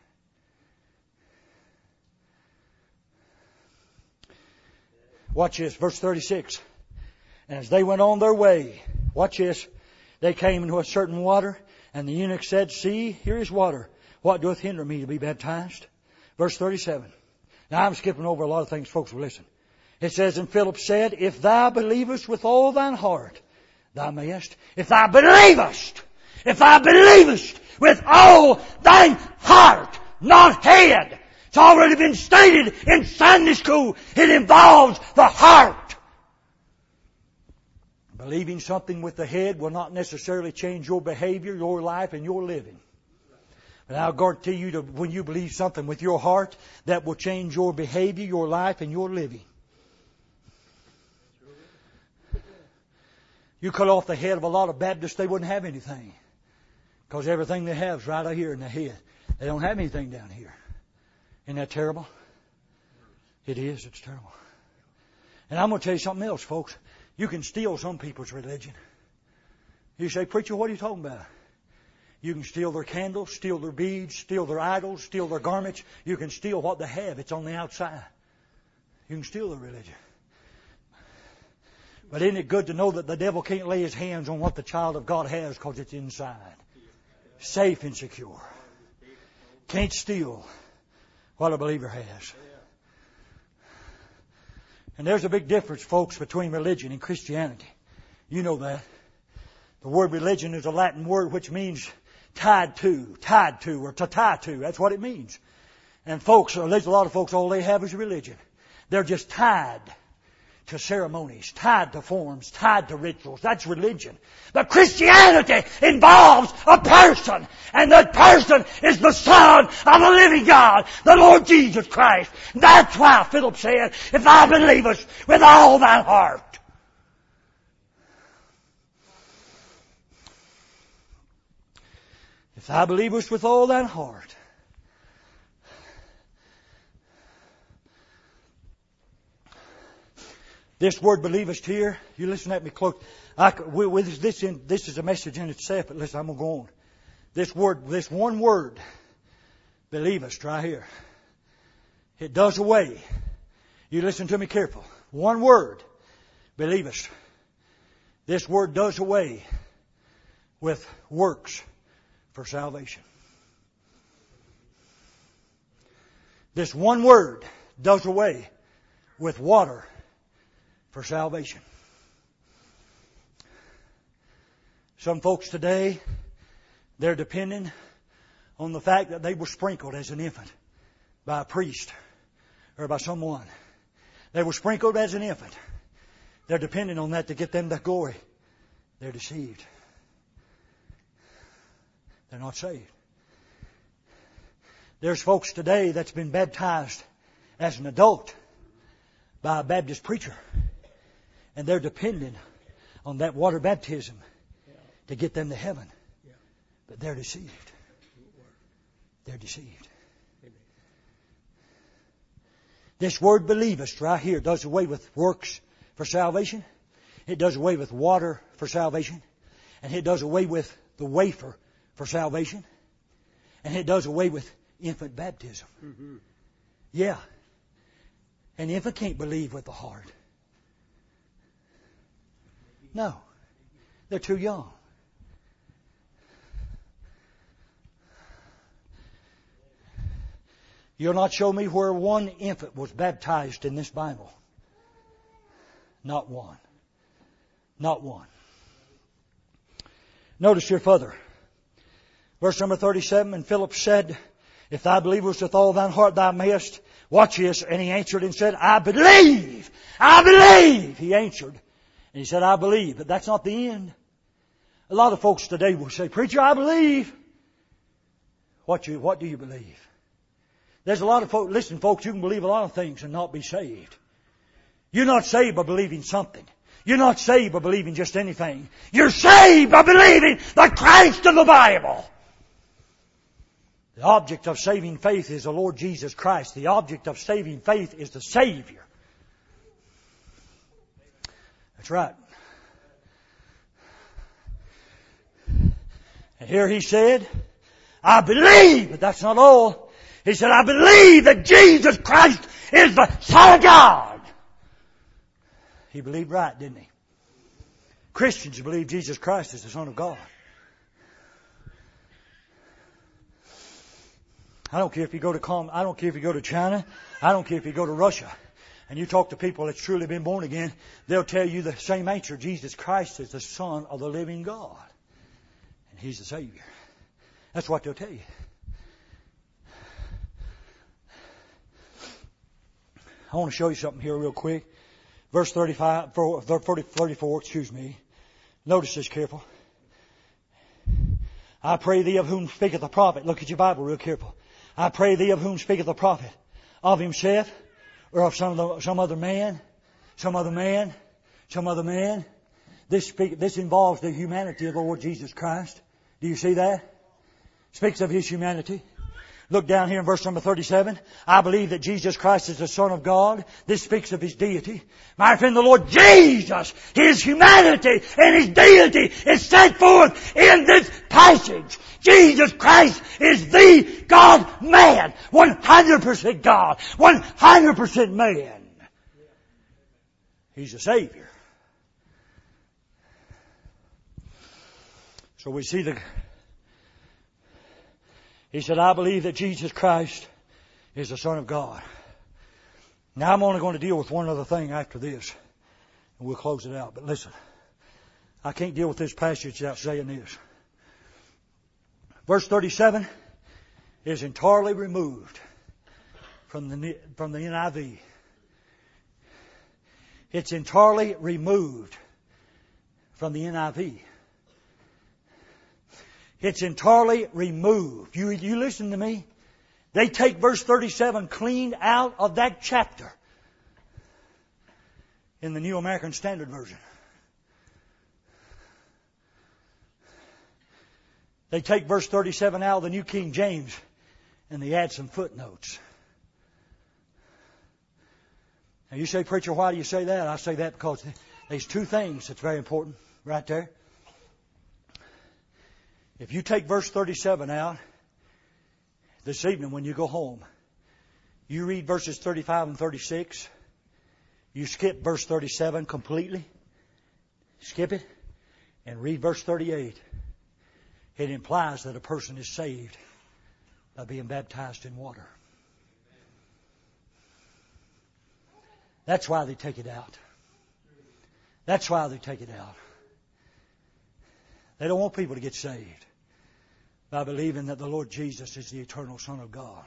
Watch this, verse thirty-six. And as they went on their way, watch this, they came into a certain water, and the eunuch said, see, here is water. What doth hinder me to be baptized? Verse thirty-seven. Now I'm skipping over a lot of things, folks will listen. It says, and Philip said, if thou believest with all thine heart, thou mayest. If thou believest, if thou believest with all thine heart, not head. It's already been stated in Sunday school. It involves the heart. Believing something with the head will not necessarily change your behavior, your life, and your living. But I'll guarantee you that when you believe something with your heart, that will change your behavior, your life, and your living. You cut off the head of a lot of Baptists, they wouldn't have anything. Because everything they have is right out here in the head. They don't have anything down here. Isn't that terrible? It is. It's terrible. And I'm going to tell you something else, folks. You can steal some people's religion. You say, preacher, what are you talking about? You can steal their candles, steal their beads, steal their idols, steal their garments. You can steal what they have. It's on the outside. You can steal their religion. But isn't it good to know that the devil can't lay his hands on what the child of God has because it's inside? Safe and secure. Can't steal what a believer has. And there's a big difference, folks, between religion and Christianity. You know that. The word religion is a Latin word which means tied to, tied to, or to tie to. That's what it means. And folks, there's a lot of folks, all they have is religion. They're just tied to ceremonies, tied to forms, tied to rituals. That's religion. But Christianity involves a person. And that person is the Son of the living God, the Lord Jesus Christ. That's why Philip said, if thou believest with all thy heart. If thou believest with all thine heart. This word believest here, you listen at me close. I, with this, in, this is a message in itself, but listen, I'm going to go on. This word, this one word, believest right here, it does away. You listen to me careful. One word, believest. This word does away with works for salvation. This one word does away with water for salvation. Some folks today, they're depending on the fact that they were sprinkled as an infant by a priest or by someone. They were sprinkled as an infant. They're depending on that to get them the glory. They're deceived. They're not saved. There's folks today that's been baptized as an adult by a Baptist preacher. And they're dependent on that water baptism to get them to heaven. But they're deceived. They're deceived. This word believest right here does away with works for salvation. It does away with water for salvation. And it does away with the wafer for salvation. And it does away with infant baptism. Mm-hmm. Yeah. An infant can't believe with the heart. No. They're too young. You'll not show me where one infant was baptized in this Bible. Not one. Not one. Notice here further. Verse number thirty-seven, and Philip said, If thou believest with all thine heart thou mayest. Watch this. And he answered and said, I believe. I believe. He answered. And he said, I believe. But that's not the end. A lot of folks today will say, Preacher, I believe. What you, what do you believe? There's a lot of folks, listen folks, you can believe a lot of things and not be saved. You're not saved by believing something. You're not saved by believing just anything. You're saved by believing the Christ of the Bible. The object of saving faith is the Lord Jesus Christ. The object of saving faith is the Savior. That's right. And here he said, I believe, but that's not all. He said, I believe that Jesus Christ is the Son of God. He believed right, didn't he? Christians believe Jesus Christ is the Son of God. I don't care if you go to Com- I don't care if you go to China. I don't care if you go to Russia. And you talk to people that's truly been born again, they'll tell you the same answer. Jesus Christ is the Son of the living God. And He's the Savior. That's what they'll tell you. I want to show you something here real quick. Verse thirty-five, thirty-four, excuse me. Notice this careful. I pray thee of whom speaketh the prophet. Look at your Bible real careful. I pray thee of whom speaketh the prophet. Of himself or of some, some other man. Some other man. Some other man. This, speak, this involves the humanity of the Lord Jesus Christ. Do you see that? Speaks of His humanity. Look down here in verse number thirty-seven. I believe that Jesus Christ is the Son of God. This speaks of His deity. My friend, the Lord Jesus, His humanity and His deity is set forth in this passage. Jesus Christ is the God-man. one hundred percent God. one hundred percent man. He's the Savior. So we see the... He said, I believe that Jesus Christ is the Son of God. Now I'm only going to deal with one other thing after this. And we'll close it out. But listen, I can't deal with this passage without saying this. Verse thirty-seven is entirely removed from the, from the N I V. It's entirely removed from the N I V. It's entirely removed. You, you listen to me. They take verse thirty-seven clean out of that chapter in the New American Standard Version. They take verse thirty-seven out of the New King James and they add some footnotes. Now you say, Preacher, why do you say that? I say that because there's two things that's very important right there. If you take verse thirty-seven out this evening when you go home, you read verses thirty-five and thirty-six, you skip verse thirty-seven completely, skip it, and read verse thirty-eight. It implies that a person is saved by being baptized in water. That's why they take it out. That's why they take it out. They don't want people to get saved by believing that the Lord Jesus is the eternal Son of God.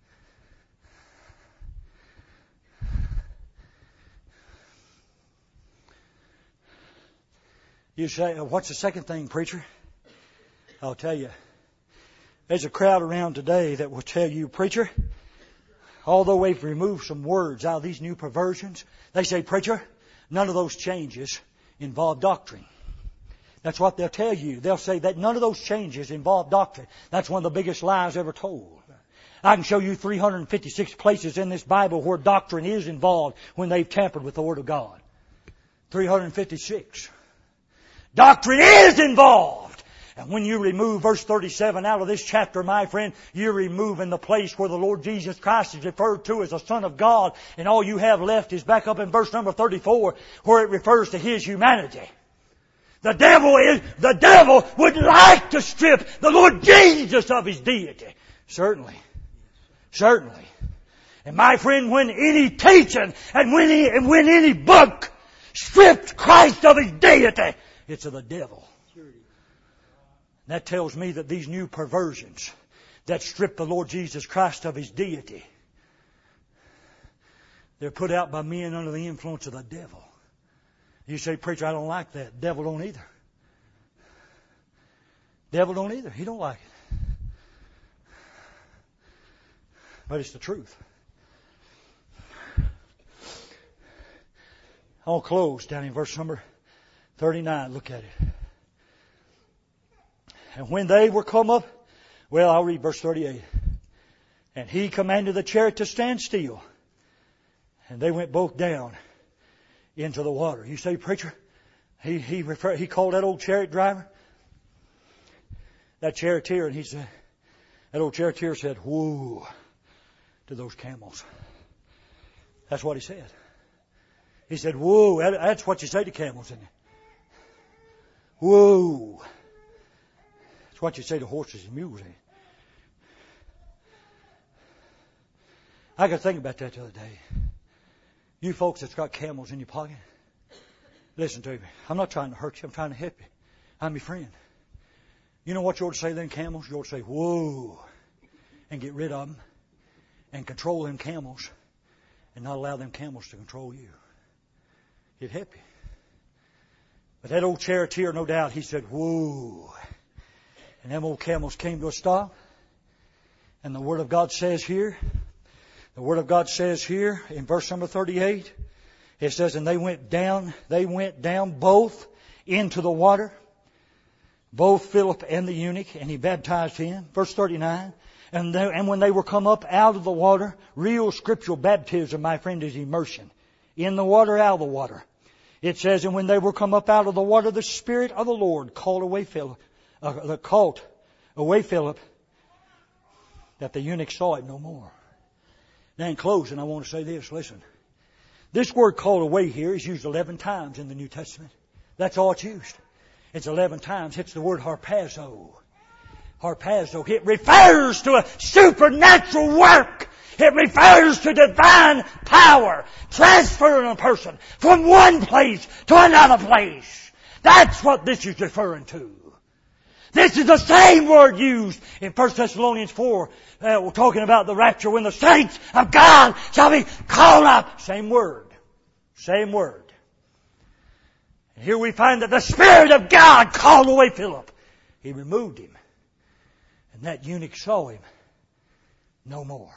You say, what's the second thing, preacher? I'll tell you. There's a crowd around today that will tell you, preacher, although we've removed some words out of these new perversions, they say, preacher, none of those changes involve doctrine. That's what they'll tell you. They'll say that none of those changes involve doctrine. That's one of the biggest lies ever told. I can show you three hundred fifty-six places in this Bible where doctrine is involved when they've tampered with the Word of God. three hundred fifty-six. Doctrine is involved. And when you remove verse thirty-seven out of this chapter, my friend, you're removing the place where the Lord Jesus Christ is referred to as the Son of God. And all you have left is back up in verse number thirty-four where it refers to His humanity. The devil is, the devil would like to strip the Lord Jesus of His deity. Certainly. Certainly. And my friend, when any teaching and when any, and when any book stripped Christ of His deity, it's of the devil. That tells me that these new perversions, that strip the Lord Jesus Christ of His deity. They're put out by men under the influence of the devil. You say, preacher, I don't like that. Devil don't either. Devil don't either. He don't like it. But it's the truth. I'll close down in verse number thirty-nine. Look at it. And when they were come up, well, I'll read verse thirty-eight. And He commanded the chariot to stand still. And they went both down into the water. You say, preacher, he he refer, he called that old chariot driver, that charioteer, and he said, that old charioteer said, whoa, to those camels. That's what he said. He said, whoa, that's what you say to camels, isn't it? Whoa. That's what you say to horses and mules, ain't it? I got to think about that the other day. You folks that's got camels in your pocket, listen to me. I'm not trying to hurt you. I'm trying to help you. I'm your friend. You know what you ought to say to them camels? You ought to say, whoa, and get rid of them and control them camels and not allow them camels to control you. It'd help you. But that old charioteer, no doubt, he said, whoa. And them old camels came to a stop. And the Word of God says here, the Word of God says here in verse number thirty-eight, it says, and they went down, they went down both into the water, both Philip and the eunuch, and he baptized him. Verse thirty-nine, and, they, and when they were come up out of the water, real scriptural baptism, my friend, is immersion. In the water, out of the water. It says, and when they were come up out of the water, the Spirit of the Lord called away Philip, uh, called away Philip, that the eunuch saw it no more. Now in closing, I want to say this. Listen. This word called away here is used eleven times in the New Testament. That's all it's used. It's eleven times. It's the word harpazo. Harpazo. It refers to a supernatural work. It refers to divine power transferring a person from one place to another place. That's what this is referring to. This is the same word used in First Thessalonians four. Uh, we're talking about the rapture when the saints of God shall be called up. Same word. Same word. And here we find that the Spirit of God called away Philip. He removed him. And that eunuch saw him no more.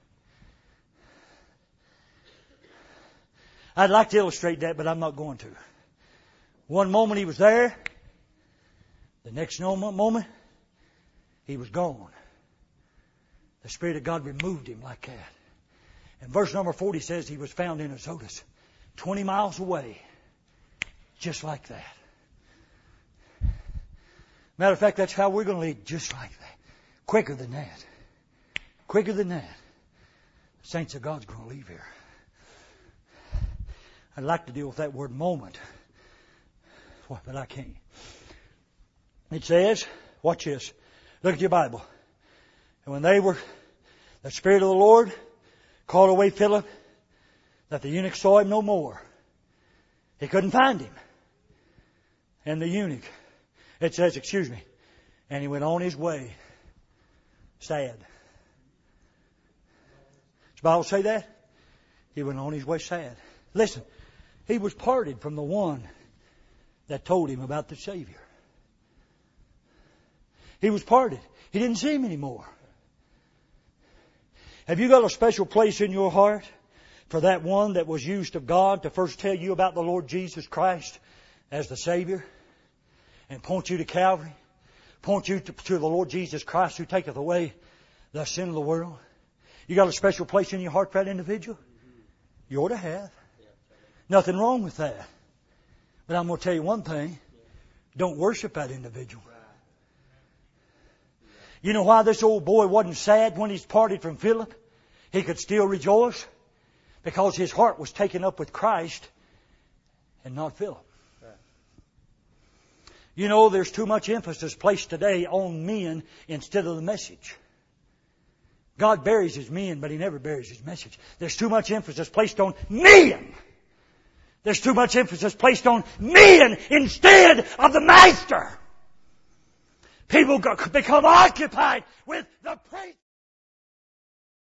I'd like to illustrate that, but I'm not going to. One moment he was there. The next moment, he was gone. The Spirit of God removed him like that. And verse number forty says he was found in Azotus, twenty miles away, just like that. Matter of fact, that's how we're going to lead, just like that. Quicker than that. Quicker than that. The saints of God's going to leave here. I'd like to deal with that word moment, but I can't. It says, watch this. Look at your Bible. And when they were, the Spirit of the Lord called away Philip, that the eunuch saw him no more. He couldn't find him. And the eunuch, it says, excuse me, and he went on his way sad. Does the Bible say that? He went on his way sad. Listen, he was parted from the one that told him about the Savior. He was parted. He didn't see him anymore. Have you got a special place in your heart for that one that was used of God to first tell you about the Lord Jesus Christ as the Savior and point you to Calvary, point you to, to the Lord Jesus Christ who taketh away the sin of the world? You got a special place in your heart for that individual? You ought to have. Nothing wrong with that. But I'm going to tell you one thing. Don't worship that individual. You know why this old boy wasn't sad when he's parted from Philip? He could still rejoice because his heart was taken up with Christ and not Philip. You know, there's too much emphasis placed today on men instead of the message. God buries His men, but He never buries His message. There's too much emphasis placed on men. There's too much emphasis placed on men instead of the Master. People become occupied with the preaching.